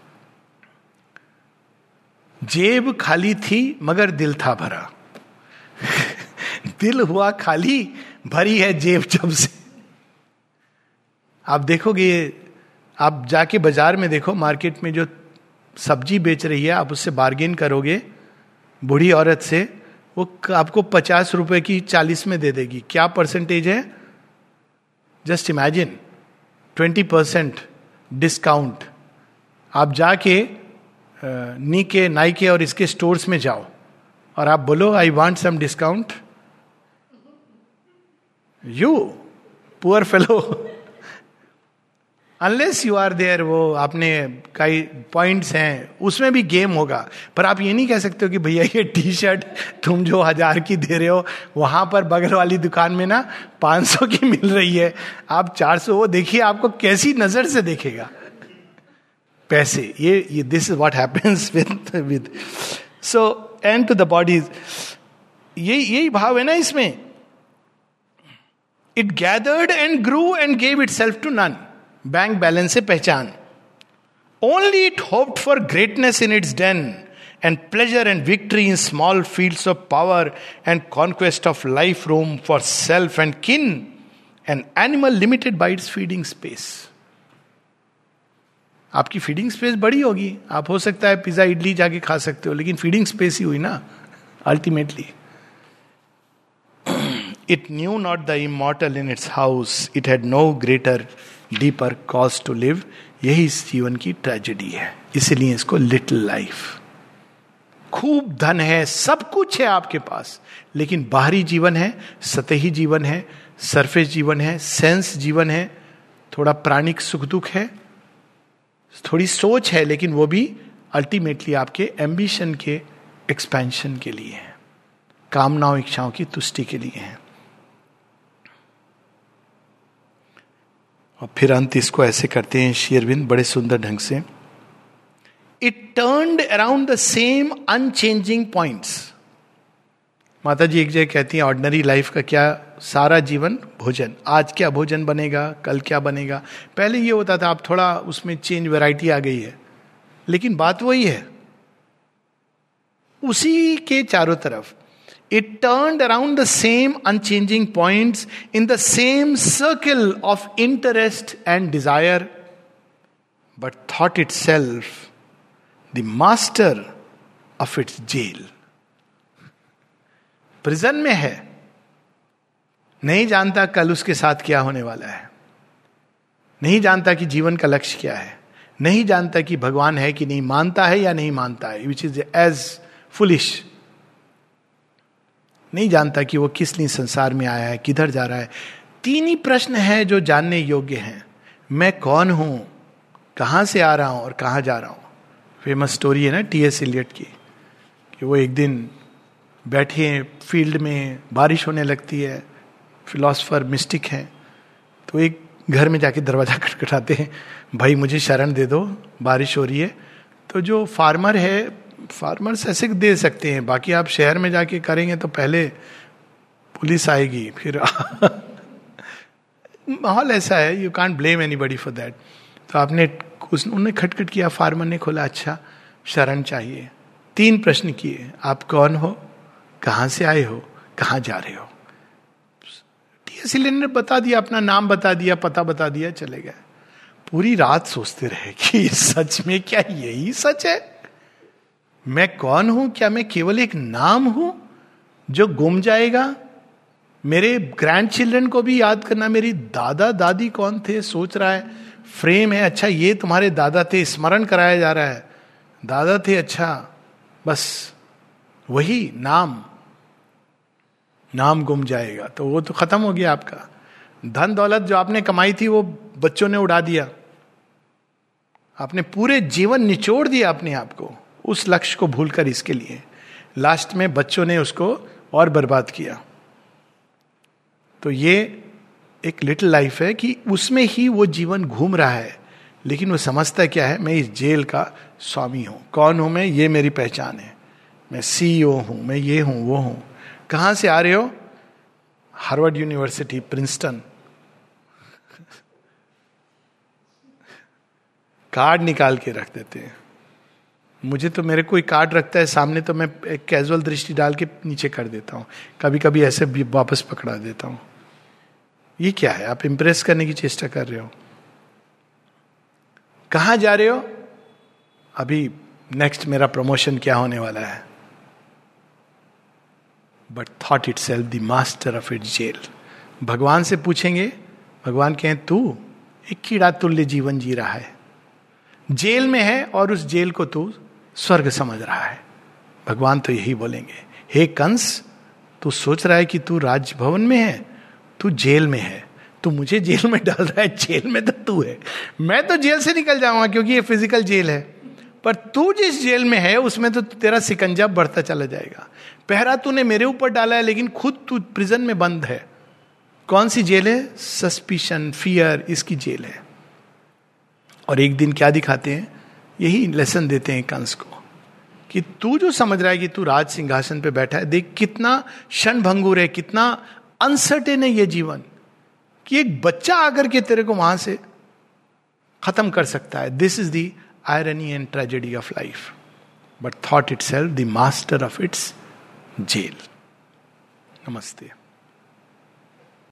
जेब खाली थी मगर दिल था भरा. दिल हुआ खाली, भरी है जेब जब से. आप देखोगे, आप जाके बाजार में देखो, मार्केट में जो सब्जी बेच रही है, आप उससे बार्गेन करोगे बूढ़ी औरत से, वो आपको 50 रुपए की 40 में दे देगी. क्या परसेंटेज है? Just imagine, 20% discount. आप जाके नीके, नाइके और इसके स्टोर्स में जाओ और आप बोलो I want some discount, you poor fellow, unless you are there. वो आपने कई पॉइंट्स हैं, उसमें भी गेम होगा. पर आप ये नहीं कह सकते हो कि भैया ये टी शर्ट तुम जो 1000 की दे रहे हो, वहां पर बगल वाली दुकान में ना 500 की मिल रही है, आप 400. वो देखिए आपको कैसी नजर से देखेगा. पैसे, ये this is what happens with so and to the body. यही भाव है ना इसमें. It gathered and grew and gave itself to none. Bank balance से पहचान. Only it hoped for greatness in its den and pleasure and victory in small fields of power and conquest of life room for self and kin. An animal limited by its feeding space. आपकी फीडिंग स्पेस बड़ी होगी, आप हो सकता है पिज्जा इडली जाके खा सकते हो, लेकिन फीडिंग स्पेस ही हुई ना ultimately. It knew not the immortal in its house. It had no greater, deeper cause to live. यही इस जीवन की ट्रेजेडी है. इसीलिए इसको लिटिल लाइफ. खूब धन है, सब कुछ है आपके पास, लेकिन बाहरी जीवन है, सतही जीवन है, सरफेस जीवन है, सेंस जीवन है, थोड़ा प्राणिक सुख दुख है, थोड़ी सोच है, लेकिन वो भी अल्टीमेटली आपके एम्बिशन के एक्सपेंशन के लिए है, कामनाओं इच्छाओं की तुष्टि के लिए है. और फिर अंत इसको ऐसे करते हैं श्री अरविंद बड़े सुंदर ढंग से, it turned around the same unchanging points. माता जी एक जगह कहती हैं ऑर्डिनरी लाइफ का क्या सारा जीवन भोजन, आज क्या भोजन बनेगा, कल क्या बनेगा। पहले ये होता था, अब थोड़ा उसमें चेंज, वैरायटी आ गई है, लेकिन बात वही है, उसी के चारों तरफ। It turned around the same unchanging points in the same circle of interest and desire, but thought itself the master of its jail. Prison में है, नहीं जानता कल उसके साथ क्या होने वाला है, नहीं जानता कि जीवन का लक्ष्य क्या है, नहीं जानता कि भगवान है कि नहीं, मानता है या नहीं मानता है, विच इज एज फुलिश। नहीं जानता कि वो किस लिए संसार में आया है, किधर जा रहा है। तीन ही प्रश्न हैं जो जानने योग्य हैं, मैं कौन हूं, कहां से आ रहा हूं और कहां जा रहा हूं। फेमस स्टोरी है ना टी.एस. एलियट की, कि वो एक दिन बैठे हैं फील्ड में, बारिश होने लगती है, फिलोसफर मिस्टिक हैं, तो एक घर में जाके दरवाजा खटखटाते हैं, भाई मुझे शरण दे दो, बारिश हो रही है। तो जो फार्मर है, फार्मर्स ऐसे दे सकते हैं, बाकी आप शहर में जाके करेंगे तो पहले पुलिस आएगी, फिर माहौल ऐसा है, you can't blame anybody for that. तो आपने उन्होंने खटखट किया, फार्मर ने खोला, अच्छा शरण चाहिए। तीन प्रश्न किए, आप कौन हो, कहां से आए हो, कहां जा रहे हो। टी.एस. एलियट ने बता दिया, अपना नाम बता दिया, पता बता दिया, चले गए। पूरी रात सोचते रहे कि सच में क्या यही सच है, मैं कौन हूं, क्या मैं केवल एक नाम हूं जो गुम जाएगा। मेरे ग्रैंड चिल्ड्रन को भी याद करना, मेरी दादा दादी कौन थे, सोच रहा है, फ्रेम है, अच्छा ये तुम्हारे दादा थे, स्मरण कराया जा रहा है, दादा थे, अच्छा बस वही नाम गुम जाएगा तो वो तो खत्म हो गया आपका। धन दौलत जो आपने कमाई थी वो बच्चों ने उड़ा दिया, आपने पूरे जीवन निचोड़ दिया अपने आप को उस लक्ष्य को भूलकर इसके लिए, लास्ट में बच्चों ने उसको और बर्बाद किया। तो ये एक लिटिल लाइफ है कि उसमें ही वो जीवन घूम रहा है, लेकिन वो समझता क्या है, मैं इस जेल का स्वामी हूं। कौन हूं मैं, ये मेरी पहचान है, मैं सीईओ हूं, मैं ये हूं वो हूं। कहां से आ रहे हो, हार्वर्ड यूनिवर्सिटी, प्रिंसटन। कार्ड निकाल के रख देते हैं, मुझे तो मेरे कोई कार्ड रखता है सामने तो मैं एक कैजुअल दृष्टि डाल के नीचे कर देता हूं, कभी कभी ऐसे भी वापस पकड़ा देता हूं। ये क्या है, आप इंप्रेस करने की चेष्टा कर रहे हो। कहां जा रहे हो, अभी नेक्स्ट मेरा प्रमोशन क्या होने वाला है। But thought itself the master of its jail. भगवान से पूछेंगे, भगवान कहें तू एक कीड़ा तुल्य जीवन जी रहा है, जेल में है और उस जेल को तू स्वर्ग समझ रहा है। भगवान तो यही बोलेंगे, हे कंस, तू सोच रहा है कि तू राजभवन में है, तू जेल में है, तू मुझे जेल में डाल रहा है, जेल में तो तू है, मैं तो जेल से निकल जाऊंगा क्योंकि ये फिजिकल जेल है, पर तू जिस जेल में है उसमें तो तेरा सिकंजा बढ़ता चला जाएगा। पहरा तूने मेरे ऊपर डाला है लेकिन खुद तू प्रिजन में बंद है। कौन सी जेल है, सस्पिशन, फियर, इसकी जेल है। और एक दिन क्या दिखाते हैं, यही लेसन देते हैं कंस को कि तू जो समझ रहा है कि तू राज सिंहासन पे बैठा है, देख कितना क्षण भंगुर है, कितना अनसर्टेन है ये जीवन, कि एक बच्चा आकर के तेरे को वहां से खत्म कर सकता है। This is the irony and tragedy of life, but thought itself the master of its jail. नमस्ते।